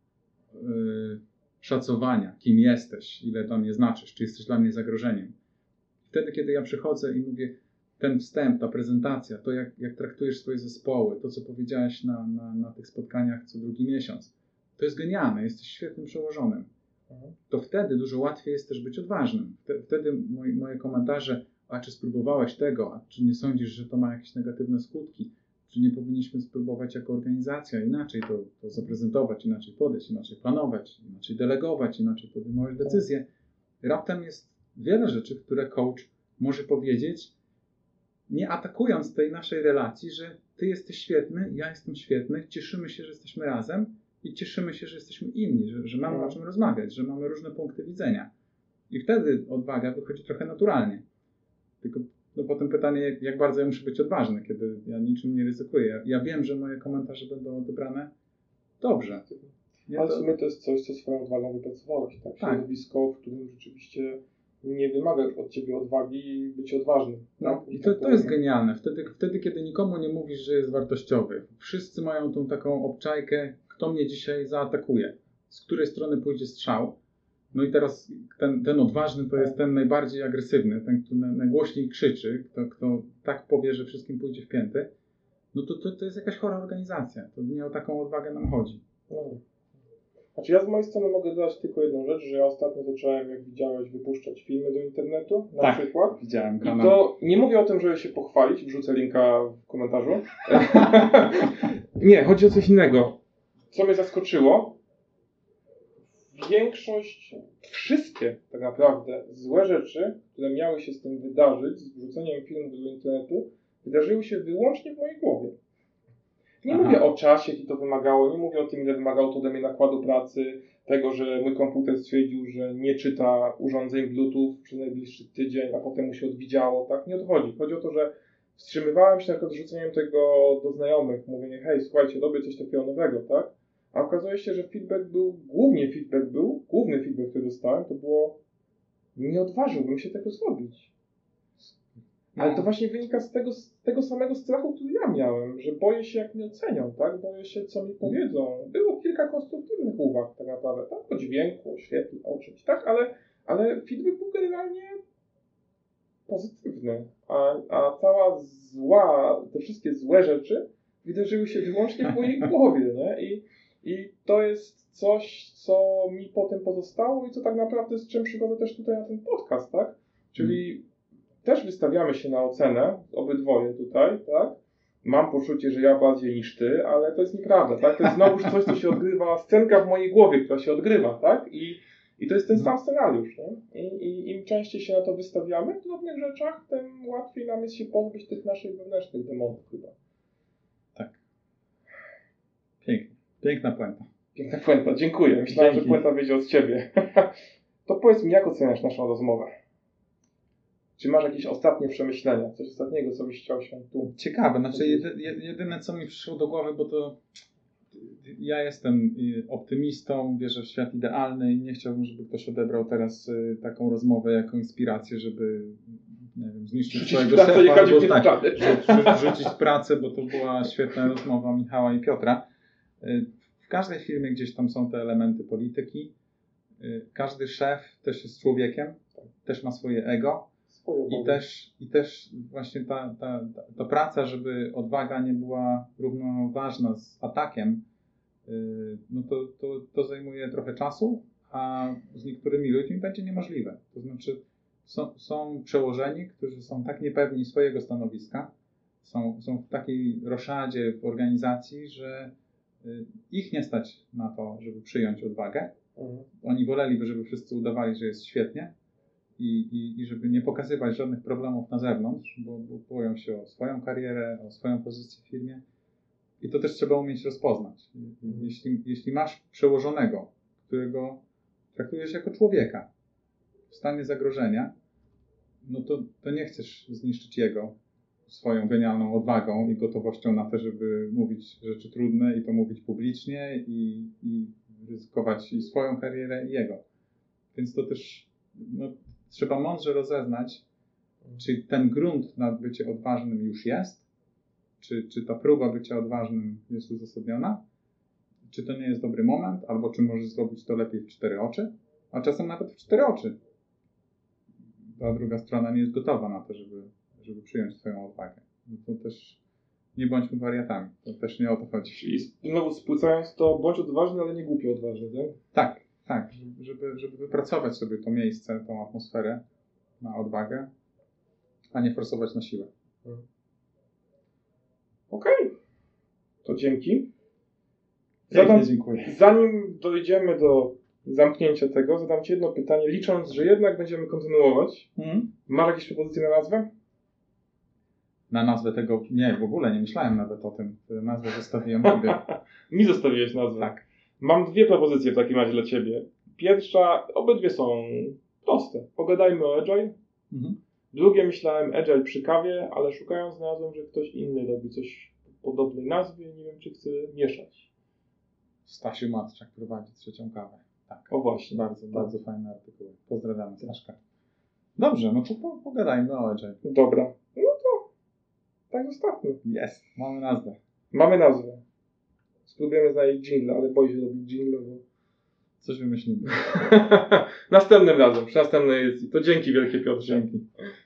szacowania, kim jesteś, ile dla mnie znaczysz, czy jesteś dla mnie zagrożeniem. Wtedy, kiedy ja przychodzę i mówię, ten wstęp, ta prezentacja, to jak traktujesz swoje zespoły, to co powiedziałeś na tych spotkaniach co drugi miesiąc, to jest genialne, jesteś świetnym przełożonym. To wtedy dużo łatwiej jest też być odważnym. Wtedy moje komentarze, a czy spróbowałeś tego, a czy nie sądzisz, że to ma jakieś negatywne skutki, czy nie powinniśmy spróbować jako organizacja inaczej to zaprezentować, inaczej podejść, inaczej planować, inaczej delegować, inaczej podejmować decyzje. Raptem jest wiele rzeczy, które coach może powiedzieć, nie atakując tej naszej relacji, że ty jesteś świetny, ja jestem świetny, cieszymy się, że jesteśmy razem i cieszymy się, że jesteśmy inni, że mamy o czym rozmawiać, że mamy różne punkty widzenia. I wtedy odwaga wychodzi trochę naturalnie. Tylko potem pytanie, jak bardzo ja muszę być odważny, kiedy ja niczym nie ryzykuję. Ja wiem, że moje komentarze będą odebrane dobrze. Ale w sumie to jest coś, co swoją odwagą wypracowałeś. Tak? Środowisko, w którym rzeczywiście nie wymaga od ciebie odwagi być odważnym. Tak? I to jest genialne. Wtedy, kiedy nikomu nie mówisz, że jest wartościowy. Wszyscy mają tą taką obczajkę, kto mnie dzisiaj zaatakuje, z której strony pójdzie strzał. No i teraz ten odważny to jest ten najbardziej agresywny, ten, kto najgłośniej krzyczy, kto tak powie, że wszystkim pójdzie w pięty. No to jest jakaś chora organizacja. To nie o taką odwagę nam chodzi. Znaczy ja z mojej strony mogę dodać tylko jedną rzecz, że ja ostatnio zacząłem, jak widziałeś, wypuszczać filmy do internetu, na przykład. Widziałem kanał. I to nie mówię o tym, żeby się pochwalić, wrzucę linka w komentarzu. Nie, chodzi o coś innego. Co mnie zaskoczyło, wszystkie tak naprawdę złe rzeczy, które miały się z tym wydarzyć, z wrzuceniem filmu do internetu, wydarzyły się wyłącznie w mojej głowie. Nie mówię o czasie, jaki to wymagało, nie mówię o tym, ile wymagało to ode mnie nakładu pracy, tego, że mój komputer stwierdził, że nie czyta urządzeń Bluetooth przez najbliższy tydzień, a potem mu się odwidziało, tak? Nie o to chodzi. Chodzi o to, że wstrzymywałem się na przykład z rzuceniem tego do znajomych, mówienie, hej, słuchajcie, robię coś takiego nowego, tak? A okazuje się, że główny feedback, który dostałem, to było, nie odważyłbym się tego zrobić. Ale to właśnie wynika z tego samego strachu, który ja miałem, że boję się, jak mnie ocenią, tak? Boję się, co mi powiedzą. Było kilka konstruktywnych uwag tak naprawdę, tak? O dźwięku, o świetle, o czymś, tak? Ale feedback był generalnie pozytywny. A te wszystkie złe rzeczy wydarzyły się wyłącznie w mojej głowie, nie? I to jest coś, co mi potem pozostało i co tak naprawdę z czym przychodzę też tutaj na ten podcast, tak? Czyli też wystawiamy się na ocenę, obydwoje tutaj, tak? Mam poczucie, że ja bardziej niż ty, ale to jest nieprawda, tak? To jest znowuż coś, co się odgrywa, scenka w mojej głowie, która się odgrywa, tak? I to jest ten sam scenariusz, nie? I im częściej się na to wystawiamy w drobnych rzeczach, tym łatwiej nam jest się pozbyć tych naszych wewnętrznych demonów chyba. Tak. Pięknie. Piękna puenta. Piękna puenta, dziękuję. Myślałem, że puenta wyjdzie od ciebie. To powiedz mi, jak oceniasz naszą rozmowę? Czy masz jakieś ostatnie przemyślenia? Coś ostatniego, co byś chciał się tu... Ciekawe, znaczy jedyne, co mi przyszło do głowy, bo to ja jestem optymistą, wierzę w świat idealny i nie chciałbym, żeby ktoś odebrał teraz taką rozmowę jako inspirację, żeby nie wiem, zniszczyć swojego szefa, albo rzucić pracę, bo to była świetna rozmowa Michała i Piotra. W każdej firmie gdzieś tam są te elementy polityki. Każdy szef też jest człowiekiem, też ma swoje ego. I też właśnie ta praca, żeby odwaga nie była równoważna z atakiem, no to zajmuje trochę czasu, a z niektórymi ludźmi będzie niemożliwe. To znaczy są przełożeni, którzy są tak niepewni swojego stanowiska, są w takiej roszadzie w organizacji, że ich nie stać na to, żeby przyjąć odwagę. Oni woleliby, żeby wszyscy udawali, że jest świetnie i żeby nie pokazywać żadnych problemów na zewnątrz, bo boją się o swoją karierę, o swoją pozycję w firmie. I to też trzeba umieć rozpoznać. Jeśli masz przełożonego, którego traktujesz jako człowieka w stanie zagrożenia, no to nie chcesz zniszczyć jego swoją genialną odwagą i gotowością na to, żeby mówić rzeczy trudne i to mówić publicznie i ryzykować i swoją karierę i jego. Więc to też trzeba mądrze rozeznać, czy ten grunt na bycie odważnym już jest, czy ta próba bycia odważnym jest uzasadniona, czy to nie jest dobry moment, albo czy możesz zrobić to lepiej w 4 oczy, a czasem nawet w 4 oczy. Ta druga strona nie jest gotowa na to, żeby przyjąć swoją odwagę. No to też nie bądźmy wariatami. To też nie o to chodzi. Czyli znowu spłycając to, bądź odważny, ale nie głupio odważny, tak? Tak. Żeby wypracować sobie to miejsce, tą atmosferę na odwagę, a nie forsować na siłę. Okej. To dzięki. Dziękuję. Zanim dojdziemy do zamknięcia tego, zadam Ci jedno pytanie, licząc, że jednak będziemy kontynuować. Masz jakieś propozycje na nazwę? Na nazwę tego... Nie, w ogóle nie myślałem nawet o tym. Nazwę zostawiłem sobie. Mi zostawiłeś nazwę. Tak. Mam 2 propozycje w takim razie dla Ciebie. Pierwsza, obydwie są proste. Pogadajmy o Agile. Drugie myślałem Agile przy kawie, ale szukając znalazłem, że ktoś inny robi coś podobnej nazwie. Nie wiem, czy chcę mieszać. Stasiu Matczak prowadzi 3. kawę. Tak. O właśnie. Bardzo fajny artykuł. Pozdrawiamy Staszka. Dobrze, no to pogadajmy o Agile. Dobra. No to tak zostawmy. Jest. Mamy nazwę. Spróbujemy znaleźć jingle, ale boję się robić jingle, bo... Coś wymyślimy. Następnym razem, przy następnej edycji. To dzięki wielkie, Piotrze. Dzięki.